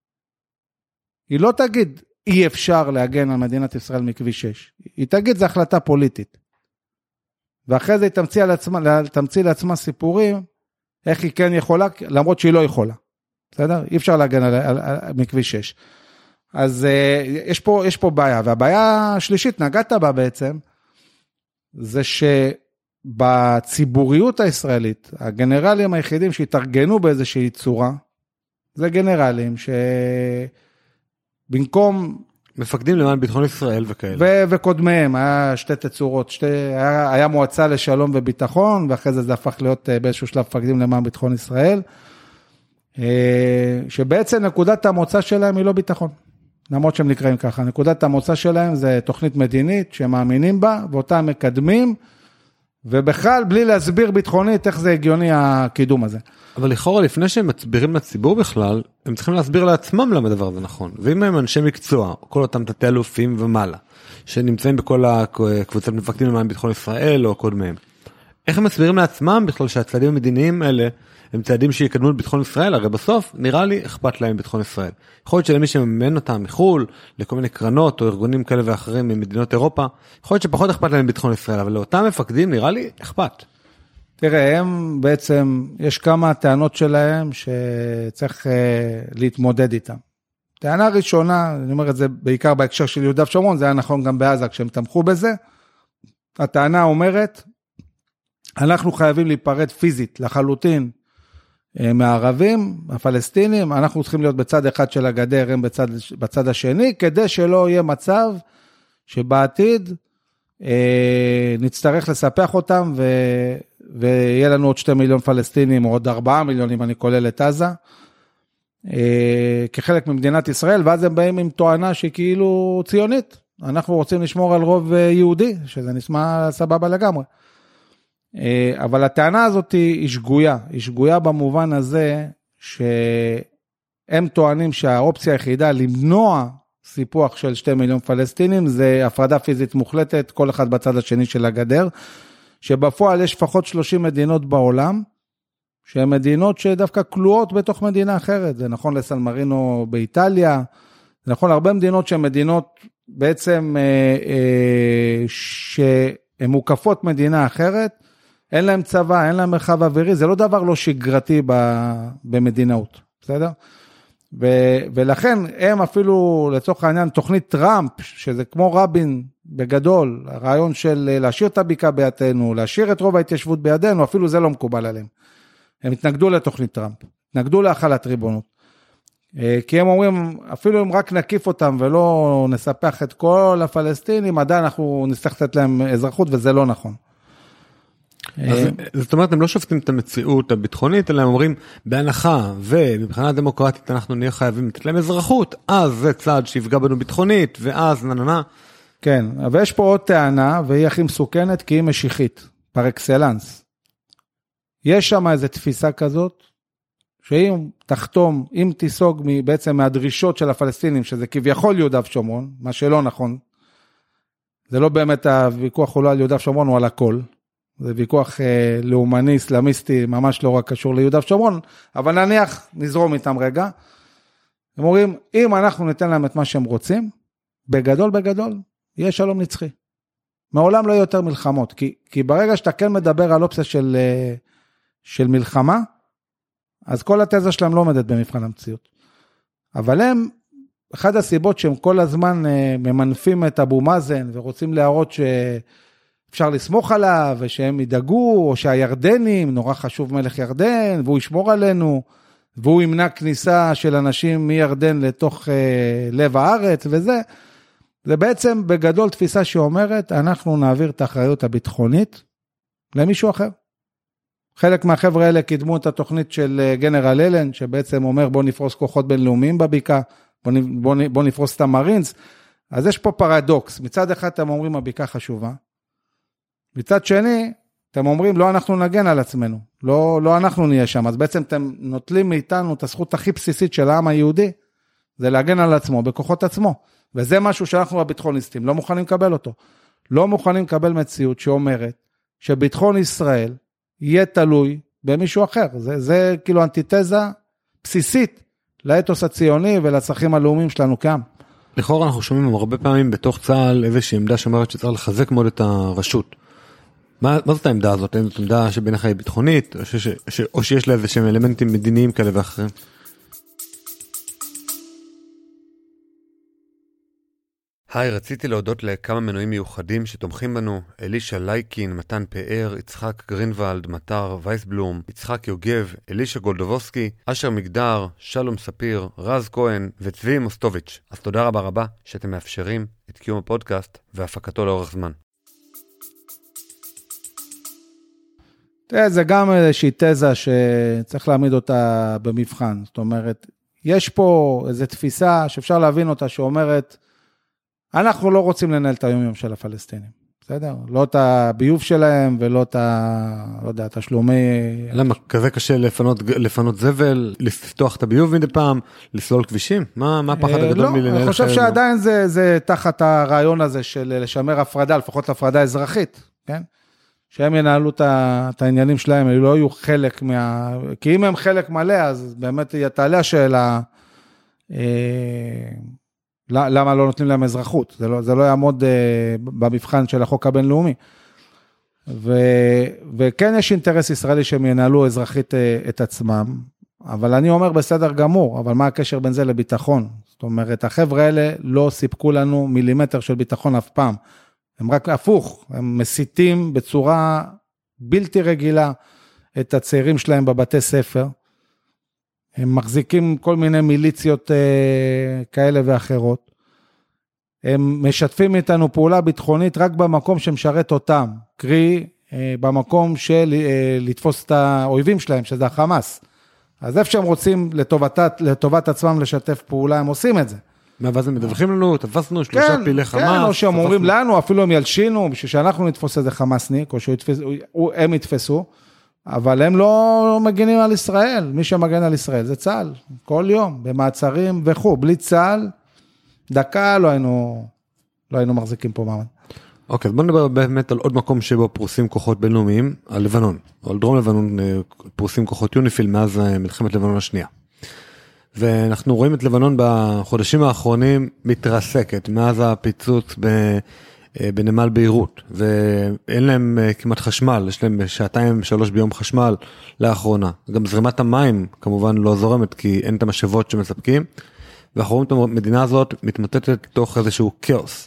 היא לא תגיד, אי אפשר להגן על מדינת ישראל מכביש 6. היא תגיד, זו החלטה פוליטית. ואחרי זה היא תמציא לעצמה סיפורים, איך היא כן יכולה, למרות שהיא לא יכולה. בסדר? אי אפשר להגן על מכביש 6. אז יש פה בעיה. והבעיה השלישית, נגעת בה בעצם, זה שבציבוריות הישראלית, הגנרלים היחידים שהתארגנו באיזושהי צורה, זה גנרלים שבמקום מפקדים למען ביטחון ישראל וכאלה. וקודמיהם, היה שתי תצורות, היה מועצה לשלום וביטחון, ואחרי זה הפך להיות באיזשהו שלב מפקדים למען ביטחון ישראל, שבעצם נקודת המוצא שלהם היא לא ביטחון, למרות שהם נקראים ככה, נקודת המוצא שלהם זה תוכנית מדינית שמאמינים בה, ואותה מקדמים, ובכלל בלי להסביר ביטחונית איך זה הגיוני הקידום הזה. אבל לכאורה לפני שהם מסבירים לציבור בכלל, הם צריכים להסביר לעצמם למה הדבר זה נכון. ואם הם אנשי מקצוע, כל אותם תתי אלופים ומעלה, שנמצאים בכל הקבוצת מפקדים למען ביטחון ישראל או קודמיהם, איך הם מסבירים לעצמם בכלל שהצעדים המדיניים האלה הם צעדים שיקדמו את ביטחון ישראל? הרי בסוף נראה לי אכפת להם ביטחון ישראל. יכול להיות שלמי שממן אותם מחול, לכל מיני קרנות או ארגונים כאלה ואחרים ממדינות אירופה, יכול להיות שפחות אכפת להם ביטחון ישראל, אבל לאותם מפקדים נראה לי אכפת. תראה, הם בעצם, יש כמה טענות שלהם שצריך להתמודד איתם. טענה ראשונה, אני אומר את זה בעיקר בהקשר של יהודה ושומרון, זה היה נכון גם בעזה כשהם תמכו בזה. הטענה אומרת, אנחנו חייבים להיפרד פיזית לחלוטין מהערבים, הפלסטינים, אנחנו צריכים להיות בצד אחד של הגדר, הם בצד השני, כדי שלא יהיה מצב שבעתיד נצטרך לספח אותם ויהיה לנו עוד 2 מיליון פלסטינים, או עוד 4 מיליון, אם אני כולל את עזה, כחלק ממדינת ישראל, ואז הם באים עם טוענה שהיא כאילו ציונית. אנחנו רוצים לשמור על רוב יהודי, שזה נשמע סבבה לגמרי. אבל הטענה הזאת היא שגויה במובן הזה, שהם טוענים שהאופציה היחידה למנוע סיפוח של 2 מיליון פלסטינים, זה הפרדה פיזית מוחלטת, כל אחד בצד השני של הגדר, שבפועל יש לפחות 30 מדינות בעולם, שהן מדינות שדווקא כלואות בתוך מדינה אחרת, זה נכון לסן מרינו באיטליה, זה נכון להרבה מדינות שהן מדינות בעצם שהן מוקפות מדינה אחרת, אין להם צבא, אין להם מרחב אווירי, זה לא דבר לא שגרתי במדינאות, בסדר? ולכן הם אפילו לצורך העניין תוכנית טראמפ, שזה כמו רבין בגדול, הרעיון של להשאיר את הבקעה בידינו, להשאיר את רוב ההתיישבות בידינו, אפילו זה לא מקובל עליהם. הם התנגדו לתוכנית טראמפ, התנגדו להחלת ריבונות. כי הם אומרים, אפילו אם רק נקיף אותם ולא נספח את כל הפלסטינים, עדיין אנחנו נצטרך לתת להם אזרחות, וזה לא נכון. זאת אומרת, הם לא שופטים את המציאות הביטחונית, אלא הם אומרים, בהנחה ומבחינה דמוקרטית אנחנו נהיה חייבים לתת להם אזרחות, אז זה צעד שיפגע בנו ביטחונית, ואז נננה. כן, אבל יש פה עוד טענה, והיא הכי מסוכנת, כי היא משיחית, פר אקסלנס. יש שם איזו תפיסה כזאת, שאם תחתום, אם תיסוג בעצם מהדרישות של הפלסטינים, שזה כביכול יהודה ושומרון, מה שלא נכון, זה לא באמת הוויכוח הוא לא על יהודה ושומרון, הוא על הכל. זה ויכוח לאומני, אסלאמיסטי, ממש לא רק קשור ליהודה ושומרון, אבל נניח, נזרום איתם רגע. הם אומרים, אם אנחנו ניתן להם את מה שהם רוצים, בגדול, יהיה שלום נצחי. מעולם לא יהיה יותר מלחמות, כי ברגע שאתה כן מדבר על אופציה של מלחמה, אז כל התזה שלהם לא עומדת במבחן המציאות. אבל הם, אחד הסיבות שהם כל הזמן ממנפים את אבו מאזן, ורוצים להראות שאפשר לסמוך עליו, ושהם ידאגו, או שהירדנים, נורא חשוב מלך ירדן, והוא ישמור עלינו, והוא ימנע כניסה של אנשים מירדן לתוך לב הארץ, וזה, זה בעצם בגדול תפיסה שאומרת, אנחנו נעביר את האחריות הביטחונית למישהו אחר. חלק מהחבר'ה האלה קידמו את התוכנית של גנרל אלן, שבעצם אומר בוא נפרוס כוחות בינלאומיים בבקעה, בוא נפרוס את המרינס, אז יש פה פרדוקס, מצד אחד אתם אומרים הבקעה חשובה, מצד שני אתם אומרים לא אנחנו נגן על עצמנו, לא אנחנו נהיה שם, אז בעצם אתם נוטלים מאיתנו את הזכות הכי בסיסית של העם היהודי, זה להגן על עצמו, בכוחות עצמו, וזה משהו שאנחנו הביטחוניסטים לא מוכנים לקבל אותו, לא מוכנים לקבל מציאות שאומרת שביטחון ישראל יהיה תלוי במישהו אחר. זה כאילו אנטיתזה בסיסית לאתוס הציוני ולצרכים הלאומיים שלנו כעם. לכאורה אנחנו שומעים הרבה פעמים בתוך צה"ל איזושהי עמדה שאומרת שצריך לחזק מאוד את הרשות. מה זאת העמדה הזאת? האם זאת עמדה שבינך היא ביטחונית, או שיש לה איזשהם אלמנטים מדיניים כאלה ואחרים? היי, רציתי להודות לכמה מנויים מיוחדים שתומכים בנו, אלישה לייקין, מתן פאר, יצחק גרינוולד, מטר וייסבלום, יצחק יוגב, אלישה גולדובוסקי, אשר מגדר, שלום ספיר, רז כהן וצבי מוסטוביץ'. אז תודה רבה שאתם מאפשרים את קיום הפודקאסט והפקתו לאורך זמן. זה גם איזושהי תזה שצריך להעמיד אותה במבחן, זאת אומרת, יש פה איזו תפיסה שאפשר להבין אותה שאומרת, אנחנו לא רוצים לנהל את היום-יום של הפלסטינים, בסדר? לא את הביוב שלהם ולא את לא יודע, תשלומי... למה? כזה קשה לפנות זבל, לפתוח את הביוב מדי פעם, לסלול כבישים? מה הפחד הגדול מלנהל? לא, אני חושב שעדיין זה תחת הרעיון הזה של לשמר הפרדה, לפחות הפרדה אזרחית, כן? שהם ינהלו את העניינים שלהם, הם לא יהיו חלק כי אם הם חלק מלא, אז באמת תעלה השאלה... למה לא נותנים להם אזרחות? זה לא יעמוד במבחן של החוק הבינלאומי. וכן יש אינטרס ישראלי שהם ינהלו אזרחית את עצמם, אבל אני אומר בסדר גמור, אבל מה הקשר בין זה לביטחון? זאת אומרת, החבר'ה האלה לא סיפקו לנו מילימטר של ביטחון אף פעם. הם רק הפוך, הם מסיתים בצורה בלתי רגילה את הצעירים שלהם בבתי ספר, הם מחזיקים כל מיני מיליציות כאלה ואחרות, הם משתפים איתנו פעולה ביטחונית רק במקום שמשרת אותם, קרי במקום של לתפוס את האויבים שלהם, שזה החמאס. אז איפה שהם רוצים לטובת עצמם לשתף פעולה, הם עושים את זה. ואז הם מדווחים לנו, תפסנו 3 פעילי חמאס. כן, או שהם אומרים לנו, אפילו הם ילשינו, בשביל שאנחנו נתפוס איזה חמאסניק, או הם יתפסו, אבל הם לא מגנים על ישראל, מי שמגן על ישראל זה צה"ל, כל יום, במעצרים וכו', בלי צה"ל, דקה לא היינו מחזיקים פה מעמד. אוקיי, אז בוא נדבר באמת על עוד מקום שבו פרוסים כוחות בינלאומיים, על לבנון, או על דרום לבנון פרוסים כוחות יוניפיל מאז מלחמת לבנון השנייה. ואנחנו רואים את לבנון בחודשים האחרונים מתרסקת, מאז הפיצוץ בנמל ביירות, ואין להם כמעט חשמל, יש להם 2-3 ביום חשמל לאחרונה. גם זרימת המים כמובן לא זורמת, כי אין את המשאבות שמספקים, ואנחנו רואים את המדינה הזאת מתמוטטת תוך איזשהו כאוס.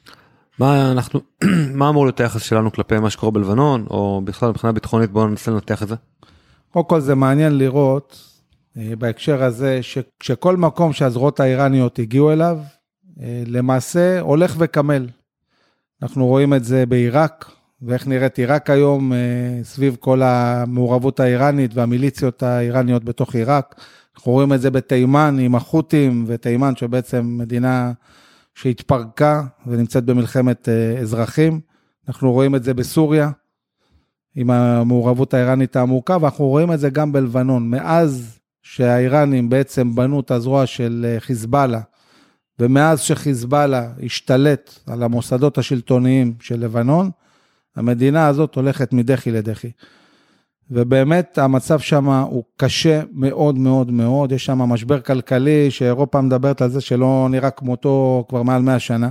מה אמור להיות היחס שלנו כלפי מה שקורה בלבנון, או בכלל מבחינה ביטחונית, בואו ננסה לנתח את זה? קודם כל זה מעניין לראות, בהקשר הזה, שכל מקום שהזרועות האיראניות הגיעו אליו, למעשה הולך וקמל. אנחנו רואים את זה בעיראק, ואיך נראית עיראק היום, סביב כל המעורבות האיראנית, והמיליציות האיראניות בתוך עיראק. אנחנו רואים את זה בתימן, עם החות'ים, ותימן שבעצם מדינה שהתפרקה, ונמצאת במלחמת אזרחים. אנחנו רואים את זה בסוריה, עם המעורבות האיראנית העמוקה, ואנחנו רואים את זה גם בלבנון. מאז שהאיראנים בעצם בנו את הזרוע של חיזבאללה, ומאז שחיזבאללה השתלט על המוסדות השלטוניים של לבנון, המדינה הזאת הולכת מדחי לדחי. ובאמת המצב שם הוא קשה מאוד מאוד מאוד, יש שם משבר כלכלי שאירופה מדברת על זה שלא נראה כמותו כבר מעל 100 שנה,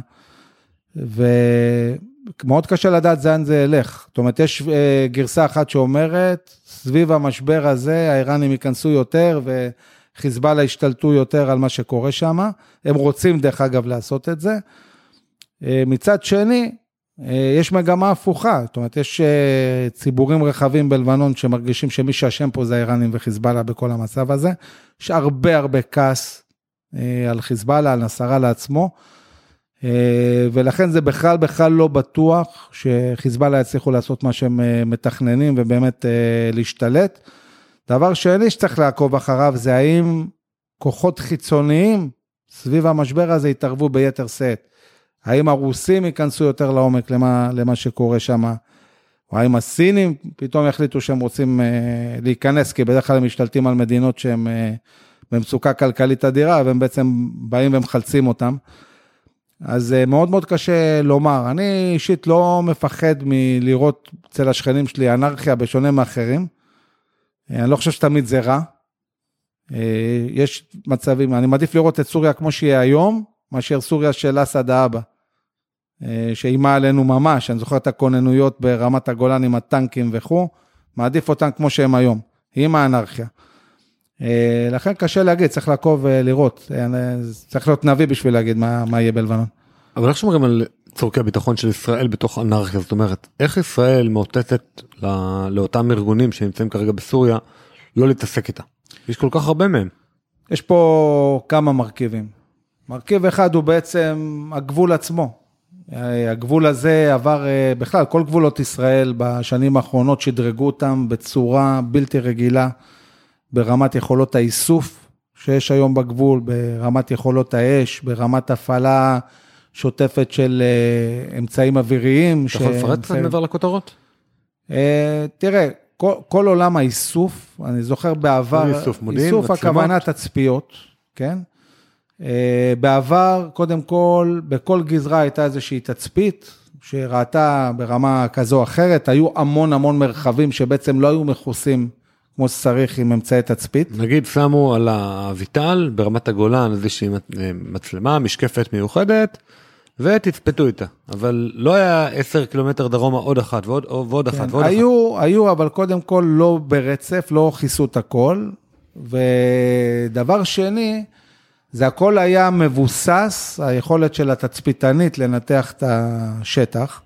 ומאוד קשה לדעת לאן זה ילך. זאת אומרת, יש גרסה אחת שאומרת, סביב המשבר הזה האיראנים ייכנסו יותר, וחיזבאללה השתלטו יותר על מה שקורה שם, הם רוצים דרך אגב לעשות את זה. מצד שני, יש מגמה הפוכה, זאת אומרת, יש ציבורים רחבים בלבנון שמרגישים שמי שהשם פה זה האיראנים וחיזבאללה בכל המצב הזה. יש הרבה כעס על חיזבאללה, על נסראללה עצמו, ולכן זה בכלל לא בטוח שחיזבאללה יצליחו לעשות מה שהם מתכננים ובאמת להשתלט. דבר שני שצריך לעקוב אחריו זה האם כוחות חיצוניים סביב המשבר הזה יתערבו ביתר שאת. האם הרוסים ייכנסו יותר לעומק למה שקורה שם, או האם הסינים פתאום יחליטו שהם רוצים להיכנס, כי בדרך כלל הם משתלטים על מדינות שהם במצוקה כלכלית אדירה, והם בעצם באים ומחלצים אותם. אז מאוד מאוד קשה לומר, אני אישית לא מפחד מלראות אצל השכנים שלי אנרכיה בשונה מאחרים, אני לא חושב שתמיד זה רע, יש מצבים, אני מעדיף לראות את סוריה כמו שהיא היום, מאשר סוריה של אסד האבא, שאימה עלינו ממש, אני זוכר את הכוננויות ברמת הגולן עם הטנקים וכו', מעדיף אותן כמו שהם היום, עם האנרכיה. לכן קשה להגיד, צריך לעקוב לראות, צריך להיות נביא בשביל להגיד מה יהיה בלבנון. אבל איך שומרים על צורכי הביטחון של ישראל בתוך אנרכיה, זאת אומרת, איך ישראל מאותתת לאותם ארגונים שנמצאים כרגע בסוריה, לא להתעסק איתה? יש כל כך הרבה מהם. יש פה כמה מרכיבים. מרכיב אחד הוא בעצם הגבול עצמו. הגבול הזה עבר בכלל, כל גבולות ישראל בשנים האחרונות שדרגו אותם בצורה בלתי רגילה, ברמת יכולות האיסוף שיש היום בגבול, ברמת יכולות האש, ברמת הפעלה שוטפת של אמצעים אוויריים. אתה יכול לפרט קצת מעבר לכותרות? תראה, כל עולם האיסוף, אני זוכר בעבר, איסוף הכוונה תצפיות, כן? בעבר, קודם כל, בכל גזרה הייתה איזושהי תצפית, שראתה ברמה כזו או אחרת, היו המון מרחבים שבעצם לא היו מכוסים כמו שצריך עם אמצעי תצפית. נגיד שמו על הויטל ברמת הגולן איזושהי מצלמה, משקפת מיוחדת, ותצפתו איתה. אבל לא היה 10 קילומטר דרומה עוד אחת ועוד אחת ועוד אחת. היו, אבל קודם כל לא ברצף, לא כיסו את הכל. ודבר שני, זה הכל היה מבוסס, היכולת של התצפיתנית לנתח את השטח.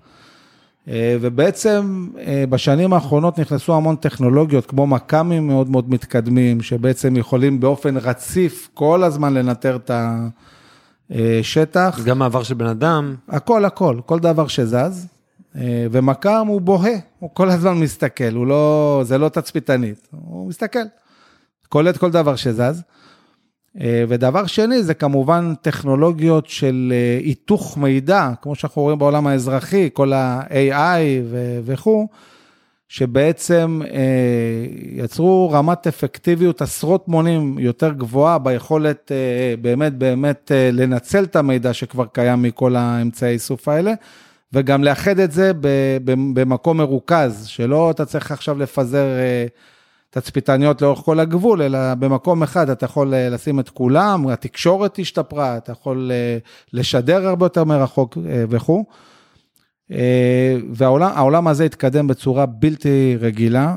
ובעצם בשנים האחרונות נכנסו המון טכנולוגיות, כמו מקמים מאוד מאוד מתקדמים, שבעצם יכולים באופן רציף כל הזמן לנטר את השטח. גם מעבר של בן אדם. הכל, כל דבר שזז. ומקם הוא בוהה, הוא כל הזמן מסתכל, זה לא תצפיתנית, הוא מסתכל. קולט כל דבר שזז. ודבר שני זה כמובן טכנולוגיות של היתוך מידע, כמו שאנחנו רואים בעולם האזרחי, כל ה-AI וכו', שבעצם יצרו רמת אפקטיביות עשרות מונים יותר גבוהה, ביכולת באמת לנצל את המידע שכבר קיים מכל האמצעי איסוף האלה, וגם לאחד את זה במקום מרוכז, שלא אתה צריך עכשיו לפזר תצפיתניות לאורך כל הגבול, אלא במקום אחד אתה יכול לשים את כולם, התקשורת השתפרה, אתה יכול לשדר הרבה יותר מרחוק וכו'. והעולם הזה התקדם בצורה בלתי רגילה,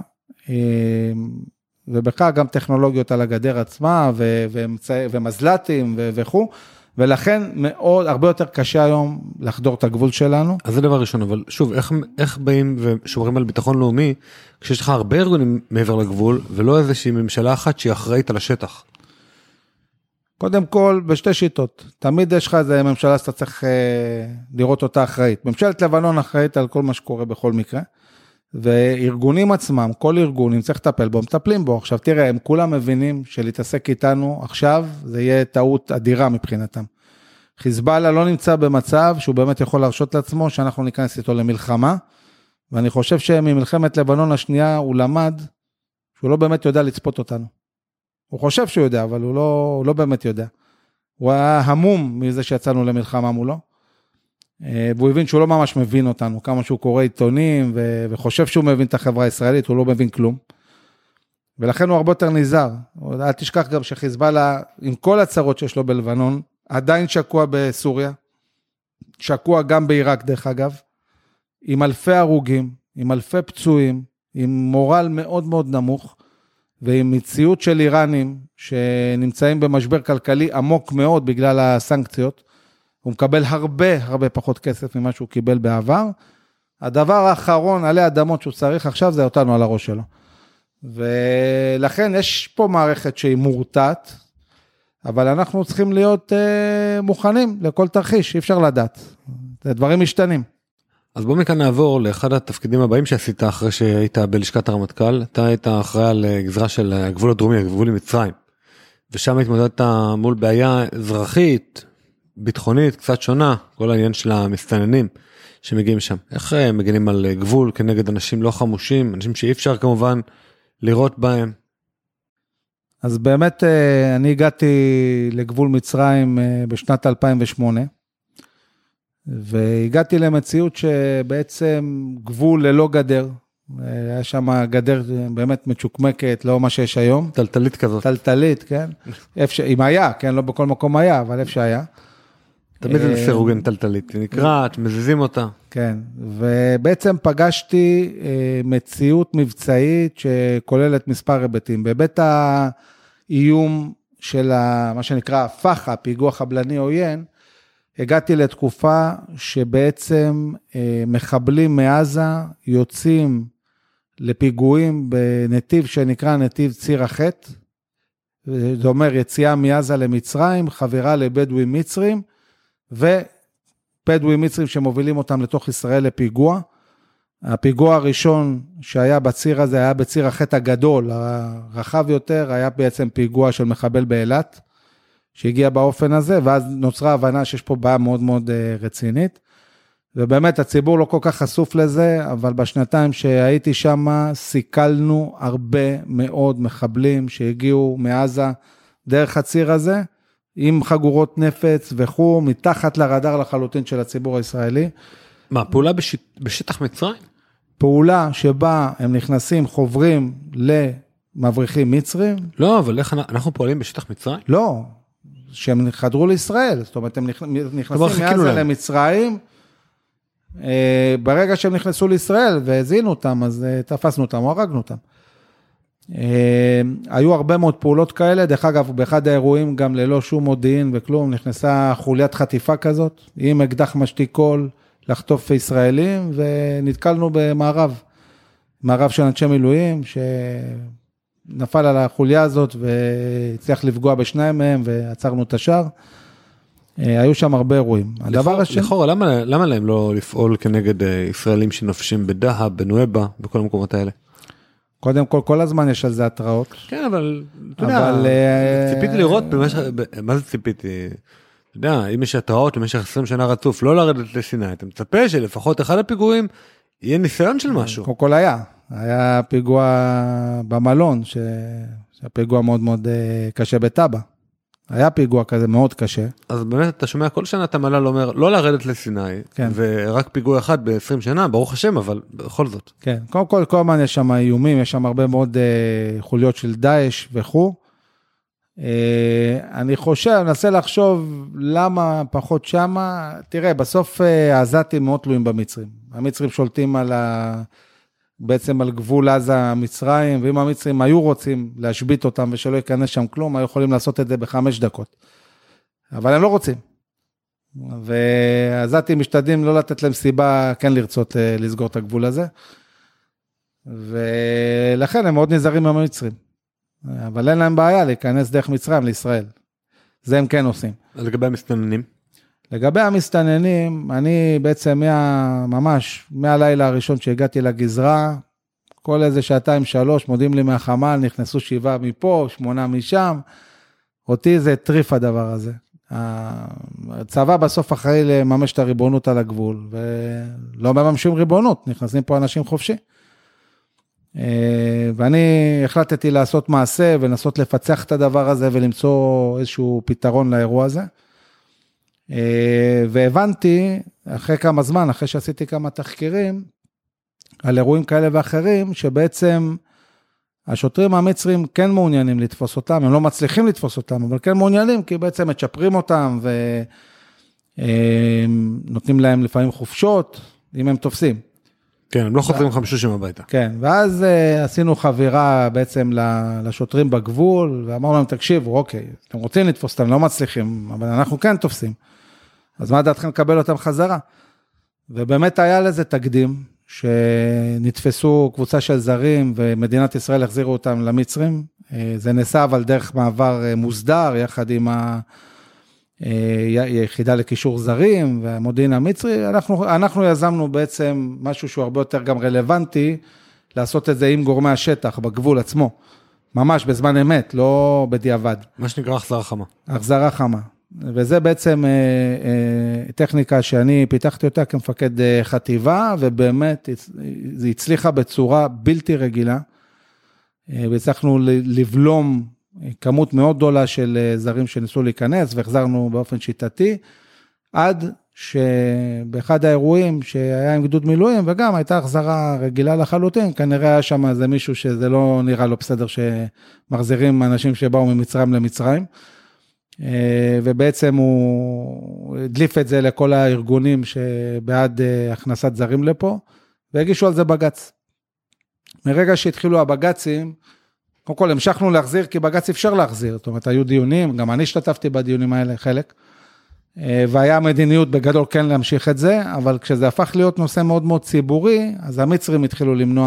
ובכך גם טכנולוגיות על הגדר עצמה, ומזל"טים וכו', ולכן מאוד, הרבה יותר קשה היום לחדור את הגבול שלנו. אז זה דבר ראשון, אבל שוב, איך באים ושומרים על ביטחון לאומי, כשיש לך הרבה ארגונים מעבר לגבול, ולא איזושהי ממשלה אחת שהיא אחראית על השטח? קודם כל, בשתי שיטות. תמיד יש לך איזה ממשלה שאתה צריך לראות אותה אחראית. ממשלת לבנון אחראית על כל מה שקורה בכל מקרה, וארגונים עצמם, כל ארגון, אם צריך לטפל בו, מטפלים בו. עכשיו תראה, הם כולם מבינים שלהתעסק איתנו עכשיו, זה יהיה טעות אדירה מבחינתם. חיזבאללה לא נמצא במצב שהוא באמת יכול להרשות לעצמו, שאנחנו ניכנס איתו למלחמה, ואני חושב שממלחמת לבנון השנייה הוא למד, שהוא לא באמת יודע לצפות אותנו. הוא חושב שהוא יודע, אבל הוא לא באמת יודע. הוא היה המום מזה שיצאנו למלחמה מולו, והוא הבין שהוא לא ממש מבין אותנו, כמה שהוא קורא עיתונים, וחושב שהוא מבין את החברה הישראלית, הוא לא מבין כלום. ולכן הוא הרבה יותר נזהר. אל תשכח גם שחיזבאללה, עם כל הצרות שיש לו בלבנון, עדיין שקוע בסוריה, שקוע גם בעיראק דרך אגב, עם אלפי הרוגים, עם אלפי פצועים, עם מורל מאוד מאוד נמוך, ועם מציאות של איראנים שנמצאים במשבר כלכלי עמוק מאוד בגלל הסנקציות, הוא מקבל הרבה פחות כסף ממה שהוא קיבל בעבר. הדבר האחרון עלי אדמות שהוא צריך עכשיו זה אותנו על הראש שלו. ולכן יש פה מערכת שהיא מורתעת, אבל אנחנו צריכים להיות מוכנים לכל תרחיש, אי אפשר לדעת. דברים משתנים. אז בוא מכאן נעבור לאחד התפקידים הבאים שעשית אחרי שהיית בלשכת הרמטכ"ל. אתה היית אחראי על גזרה של הגבול הדרומי, הגבול עם מצרים. ושם התמודדת מול בעיה אזרחית, ביטחונית, קצת שונה, כל העניין של המסתננים שמגיעים שם. איך מגינים על גבול כנגד אנשים לא חמושים, אנשים שאי אפשר כמובן לראות בהם? אז באמת אני הגעתי לגבול מצרים בשנת 2008, והגעתי למציאות שבעצם גבול ללא גדר, היה שם גדר באמת מצ'וקמקת, לא מה שיש היום. טלטלית כזאת. טלטלית, כן. אם היה, כן, לא בכל מקום היה, אבל איפה שהיה. תמיד זה סירוגן טלטלית, נקראת, מזיזים אותה. כן, ובעצם פגשתי מציאות מבצעית שכוללת מספר היבטים. בבית האיום של מה שנקרא פחה, פיגוע חבלני עוין, הגעתי לתקופה שבעצם מחבלים מעזה יוצאים לפיגועים בנתיב שנקרא נתיב ציר החטא, זה אומר יציאה מעזה למצרים, חברה לבדואים מצרים, ובדואים מצרים שמובילים אותם לתוך ישראל לפיגוע. הפיגוע הראשון שהיה בציר הזה היה בציר החטא הגדול, הרחב יותר, היה בעצם פיגוע של מחבל באילת, שהגיע באופן הזה, ואז נוצרה הבנה שיש פה בעיה מאוד מאוד רצינית, ובאמת הציבור לא כל כך חשוף לזה, אבל בשנתיים שהייתי שם, סיכלנו הרבה מאוד מחבלים שהגיעו מעזה דרך הציר הזה, עם חגורות נפץ וכו', מתחת לרדאר לחלוטין של הציבור הישראלי. מה, פעולה בשטח מצרים? פעולה שבה הם נכנסים, חוברים למבריחים מצרים. לא, אבל איך אנחנו פועלים בשטח מצרים? לא, שהם חדרו לישראל, זאת אומרת, הם נכנסים מעזה למצרים, ברגע שהם נכנסו לישראל והזינו אותם, אז תפסנו אותם או הרגנו אותם. היו הרבה מאוד פעולות כאלה, דרך אגב, באחד האירועים גם ללא שום מודיעין וכלום, נכנסה חוליית חטיפה כזאת, עם אקדח משתיק קול לחטוף ישראלים, ונתקלנו במערב של אנשי מילואים, שנפל על החוליה הזאת, והצליח לפגוע בשניים מהם, ועצרנו את השאר. היו שם הרבה אירועים. לכאורה, למה להם לא לפעול כנגד ישראלים שנופשים בדהב, בנואבה, בכל המקומות האלה? קודם כל הזמן יש על זה התראות. כן, אבל ציפיתי לראות, מה זה ציפיתי? אתה יודע, אם יש התראות במשך 20 שנה רצוף, לא לרדת לסיני, אתה מצפה שלפחות אחד הפיגועים יהיה ניסיון של משהו. קודם כל היה פיגוע במלון, שהפיגוע מאוד מאוד קשה בטאבה. היה פיגוע כזה מאוד קשה. אז באמת אתה שומע כל שנה את המל"ל אומר, לא לרדת לסיני, כן. ורק פיגוע אחד ב-20 שנה, ברוך השם, אבל בכל זאת. כן, קודם כל הזמן יש שם איומים, יש שם הרבה מאוד חוליות של דאעש וכו', אני ננסה לחשוב למה פחות שמה, תראה, בסוף העזתים מאוד תלויים במצרים. המצרים שולטים בעצם על גבול עזה המצרים, ואם המצרים היו רוצים להשבית אותם ושלא ייכנס שם כלום, היו יכולים לעשות את זה ב5 דקות. אבל הם לא רוצים. והעזתים משתדלים לא לתת להם סיבה כן לרצות לסגור את הגבול הזה. ולכן הם מאוד נזהרים מהמצרים. אבל אין להם בעיה להיכנס דרך מצרים לישראל. זה הם כן עושים. לגבי המסתננים? לגבי המסתננים, אני בעצם ממש מהלילה הראשון שהגעתי לגזרה, כל איזה 2-3 מודים לי מהחמ"ל, נכנסו 7 מפה, 8 משם, אותי זה טריף הדבר הזה. הצבא בסוף אחראי לממש את הריבונות על הגבול, ולא מממשים ריבונות, נכנסים פה אנשים חופשי. ואני החלטתי לעשות מעשה ולנסות לפצח את הדבר הזה ולמצוא איזשהו פתרון לאירוע הזה. והבנתי אחרי כמה זמן, אחרי שעשיתי כמה תחקירים על אירועים כאלה ואחרים, שבעצם השוטרים המצרים כן מעוניינים לתפוס אותם, הם לא מצליחים לתפוס אותם, אבל כן מעוניינים כי בעצם מצ'פרים אותם ונותנים להם לפעמים חופשות, אם הם תופסים. כן, הם לא חוזרים 5 שם הביתה. כן, ואז עשינו חבירה בעצם לשוטרים בגבול, ואמרנו להם, תקשיבו, אוקיי, אתם רוצים לתפוס אותם, לא מצליחים, אבל אנחנו כן תופסים. אז מה דעתכם לקבל אותם חזרה? ובאמת היה לזה תקדים, שנתפסו קבוצה של זרים, ומדינת ישראל החזירו אותם למצרים. זה נעשה אבל דרך מעבר מוסדר, יחד עם היחידה לקישור זרים, והמודיעין המצרי. אנחנו יזמנו בעצם משהו שהוא הרבה יותר גם רלוונטי, לעשות את זה עם גורמי השטח, בגבול עצמו. ממש בזמן אמת, לא בדיעבד. מה שנקרא החזרה חמה. החזרה חמה. וזה בעצם טכניקה שאני פיתחתי אותה כמפקד חטיבה, ובאמת זה הצליחה בצורה בלתי רגילה, והצלחנו לבלום כמות מאוד גדולה של זרים שניסו להיכנס, והחזרנו באופן שיטתי, עד שבאחד האירועים שהיה עם גדוד מילואים, וגם הייתה החזרה רגילה לחלוטין, כנראה היה שם איזה מישהו שזה לא נראה לו בסדר, שמחזירים אנשים שבאו ממצרים למצרים, ובעצם הוא הדליף את זה לכל הארגונים שבעד הכנסת זרים לפה, והגישו על זה בגץ. מרגע שהתחילו הבגצים, קודם כל המשכנו להחזיר, כי בגץ אפשר להחזיר, זאת אומרת, היו דיונים, גם אני השתתפתי בדיונים האלה חלק, והיה מדיניות בגדול כן להמשיך את זה, אבל כשזה הפך להיות נושא מאוד מאוד ציבורי, אז המצרים התחילו למנוע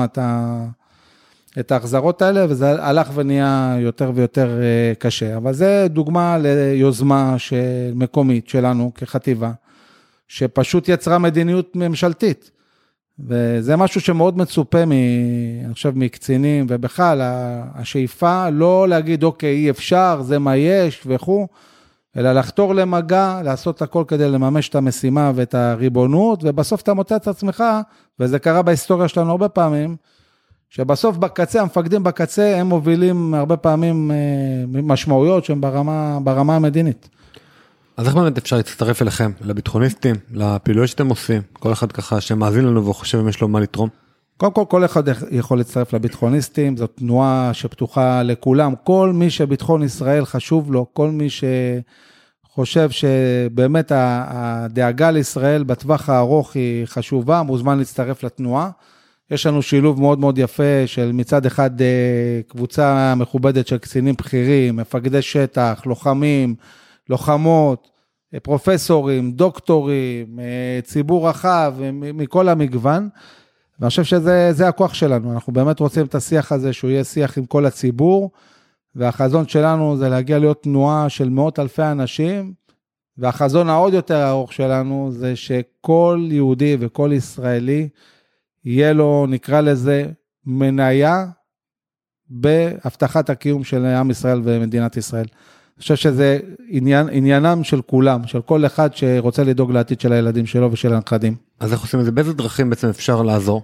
את ההחזרות האלה, וזה הלך ונהיה יותר ויותר קשה. אבל זה דוגמה ליוזמה מקומית שלנו כחטיבה, שפשוט יצרה מדיניות ממשלתית. וזה משהו שמאוד מצופה, אני חושב, מקצינים, ובכלל, השאיפה לא להגיד, אוקיי, אי אפשר, זה מה יש וכו', אלא לחתור למגע, לעשות הכל כדי לממש את המשימה ואת הריבונות, ובסוף אתה מוצא את עצמך, וזה קרה בהיסטוריה שלנו הרבה פעמים, שבסוף בקצה, המפקדים בקצה, הם מובילים הרבה פעמים משמעויות שהן ברמה המדינית. אז איך באמת אפשר להצטרף אליכם, לביטחוניסטים, לפעילויות שאתם עושים, כל אחד ככה שמאזין לנו וחושב אם יש לו מה לתרום? קודם כל אחד יכול להצטרף לביטחוניסטים, זאת תנועה שפתוחה לכולם, כל מי שביטחון ישראל חשוב לו, כל מי שחושב שבאמת הדאגה לישראל בטווח הארוך היא חשובה, מוזמן להצטרף לתנועה. יש לנו שילוב מאוד מאוד יפה של מצד אחד קבוצה מכובדת של קצינים בכירים, מפקדי שטח, לוחמים, לוחמות, פרופסורים, דוקטורים, ציבור רחב, מכל המגוון, ואני חושב שזה הכוח שלנו, אנחנו באמת רוצים את השיח הזה, שהוא יהיה שיח עם כל הציבור, והחזון שלנו זה להגיע להיות תנועה של מאות אלפי אנשים, והחזון העוד יותר ארוך שלנו, זה שכל יהודי וכל ישראלי, יהיה לו, נקרא לזה, מניה, בהבטחת הקיום של עם ישראל ומדינת ישראל. אני חושב שזה עניינם של כולם, של כל אחד שרוצה לדאוג לעתיד של הילדים שלו ושל הנכדים. אז איך עושים את זה? באיזה דרכים בעצם אפשר לעזור?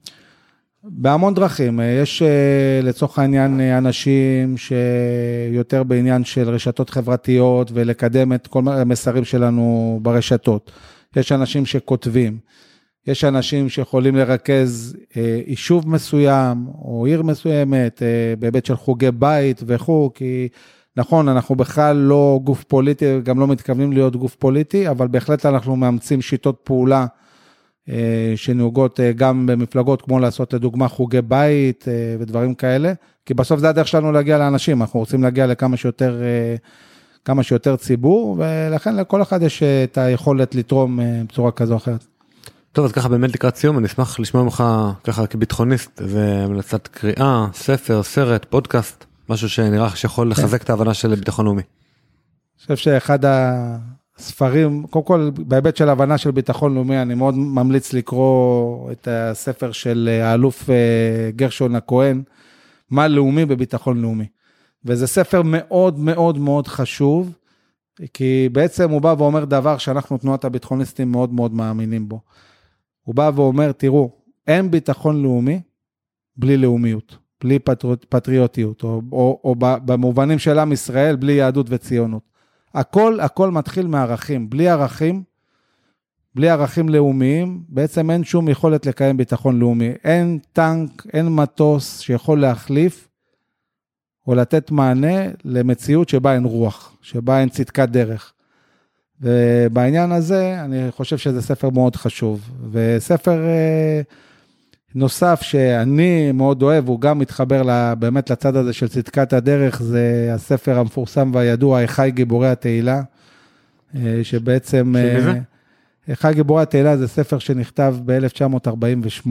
בהמון דרכים. יש לצורך העניין אנשים שיותר בעניין של רשתות חברתיות, ולקדם את כל המסרים שלנו ברשתות. יש אנשים שכותבים. יש אנשים שיכולים לרכז יישוב מסוים, או עיר מסוימת, בהיבט של חוגי בית וכו', כי נכון, אנחנו בכלל לא גוף פוליטי, גם לא מתכוונים להיות גוף פוליטי, אבל בהחלט אנחנו מאמצים שיטות פעולה, שנהוגות גם במפלגות, כמו לעשות לדוגמה חוגי בית ודברים כאלה, כי בסוף זה הדרך שלנו להגיע לאנשים, אנחנו רוצים להגיע כמה שיותר ציבור, ולכן לכל אחד יש את היכולת לתרום בצורה כזו או אחרת. טוב, אז ככה באמת לקראת סיום, אני אשמח לשמוע ממך ככה כביטחוניסט, והמלצת קריאה, ספר, סרט, פודקאסט, משהו שנראה שיכול לחזק את ההבנה של ביטחון לאומי. אני חושב שאחד הספרים, קודם כל בהיבט של ההבנה של ביטחון לאומי, אני מאוד ממליץ לקרוא את הספר של האלוף גרשון הכהן, מה לאומי בביטחון לאומי. וזה ספר מאוד מאוד מאוד חשוב, כי בעצם הוא בא ואומר דבר שאנחנו תנועת הביטחוניסטים מאוד מאוד מאמינים בו. הוא בא ואומר, תראו, אין ביטחון לאומי בלי לאומיות, בלי פטריוטיות, או במובנים של עם ישראל, בלי יהדות וציונות. הכל מתחיל מערכים. בלי ערכים לאומיים, בעצם אין שום יכולת לקיים ביטחון לאומי. אין טנק, אין מטוס שיכול להחליף, או לתת מענה למציאות שבה אין רוח, שבה אין צדקת דרך. ובעניין הזה, אני חושב שזה ספר מאוד חשוב. וספר נוסף שאני מאוד אוהב, הוא גם מתחבר באמת לצד הזה של צדקת הדרך, זה הספר המפורסם והידוע, אחי גיבורי התהילה, שבעצם, אחי גיבורי התהילה זה ספר שנכתב ב-1948,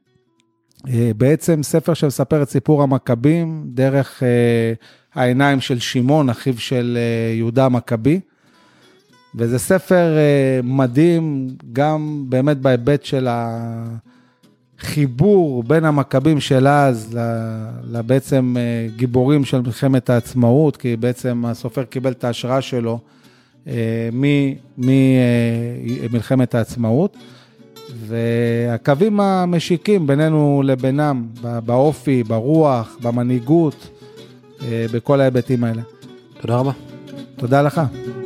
בעצם ספר שמספר את סיפור המכבים, דרך העיניים של שמעון, אחיו של יהודה המכבי, וזה ספר מדהים, גם באמת בהיבט של החיבור בין המכבים של אז, לבעצם גיבורים של מלחמת העצמאות, כי בעצם הסופר קיבל את ההשראה שלו, ממלחמת העצמאות, והקווים המשיקים בינינו לבינם, באופי, ברוח, במנהיגות, בכל ההיבטים האלה. תודה רבה. תודה לך.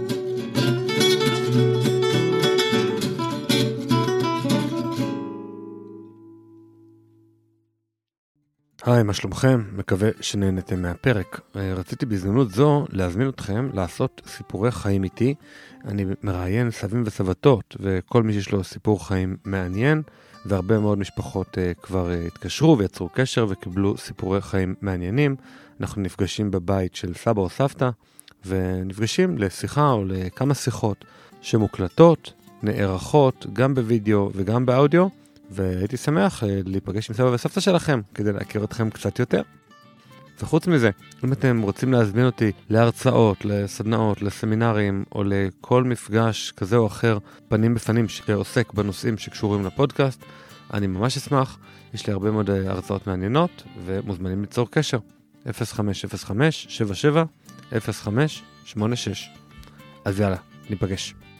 היי, מה שלומכם? מקווה שנהנתם מהפרק. רציתי בהזדמנות זו להזמין אתכם לעשות סיפורי חיים איתי. אני מראיין סבים וסבתות, וכל מי שיש לו סיפור חיים מעניין, והרבה מאוד משפחות כבר התקשרו ויצרו קשר וקיבלו סיפורי חיים מעניינים. אנחנו נפגשים בבית של סבא או סבתא, ונפגשים לשיחה או לכמה שיחות שמוקלטות, נערכות, גם בווידאו וגם באודיו, והייתי שמח להיפגש עם סבא וסבתא שלכם, כדי להכיר אתכם קצת יותר. וחוץ מזה, אם אתם רוצים להזמין אותי להרצאות, לסדנאות, לסמינרים, או לכל מפגש כזה או אחר, פנים בפנים שעוסק בנושאים שקשורים לפודקאסט, אני ממש אשמח. יש לי הרבה מאוד הרצאות מעניינות, ומוזמנים ליצור קשר. 0505-77-0586. אז יאללה, ניפגש.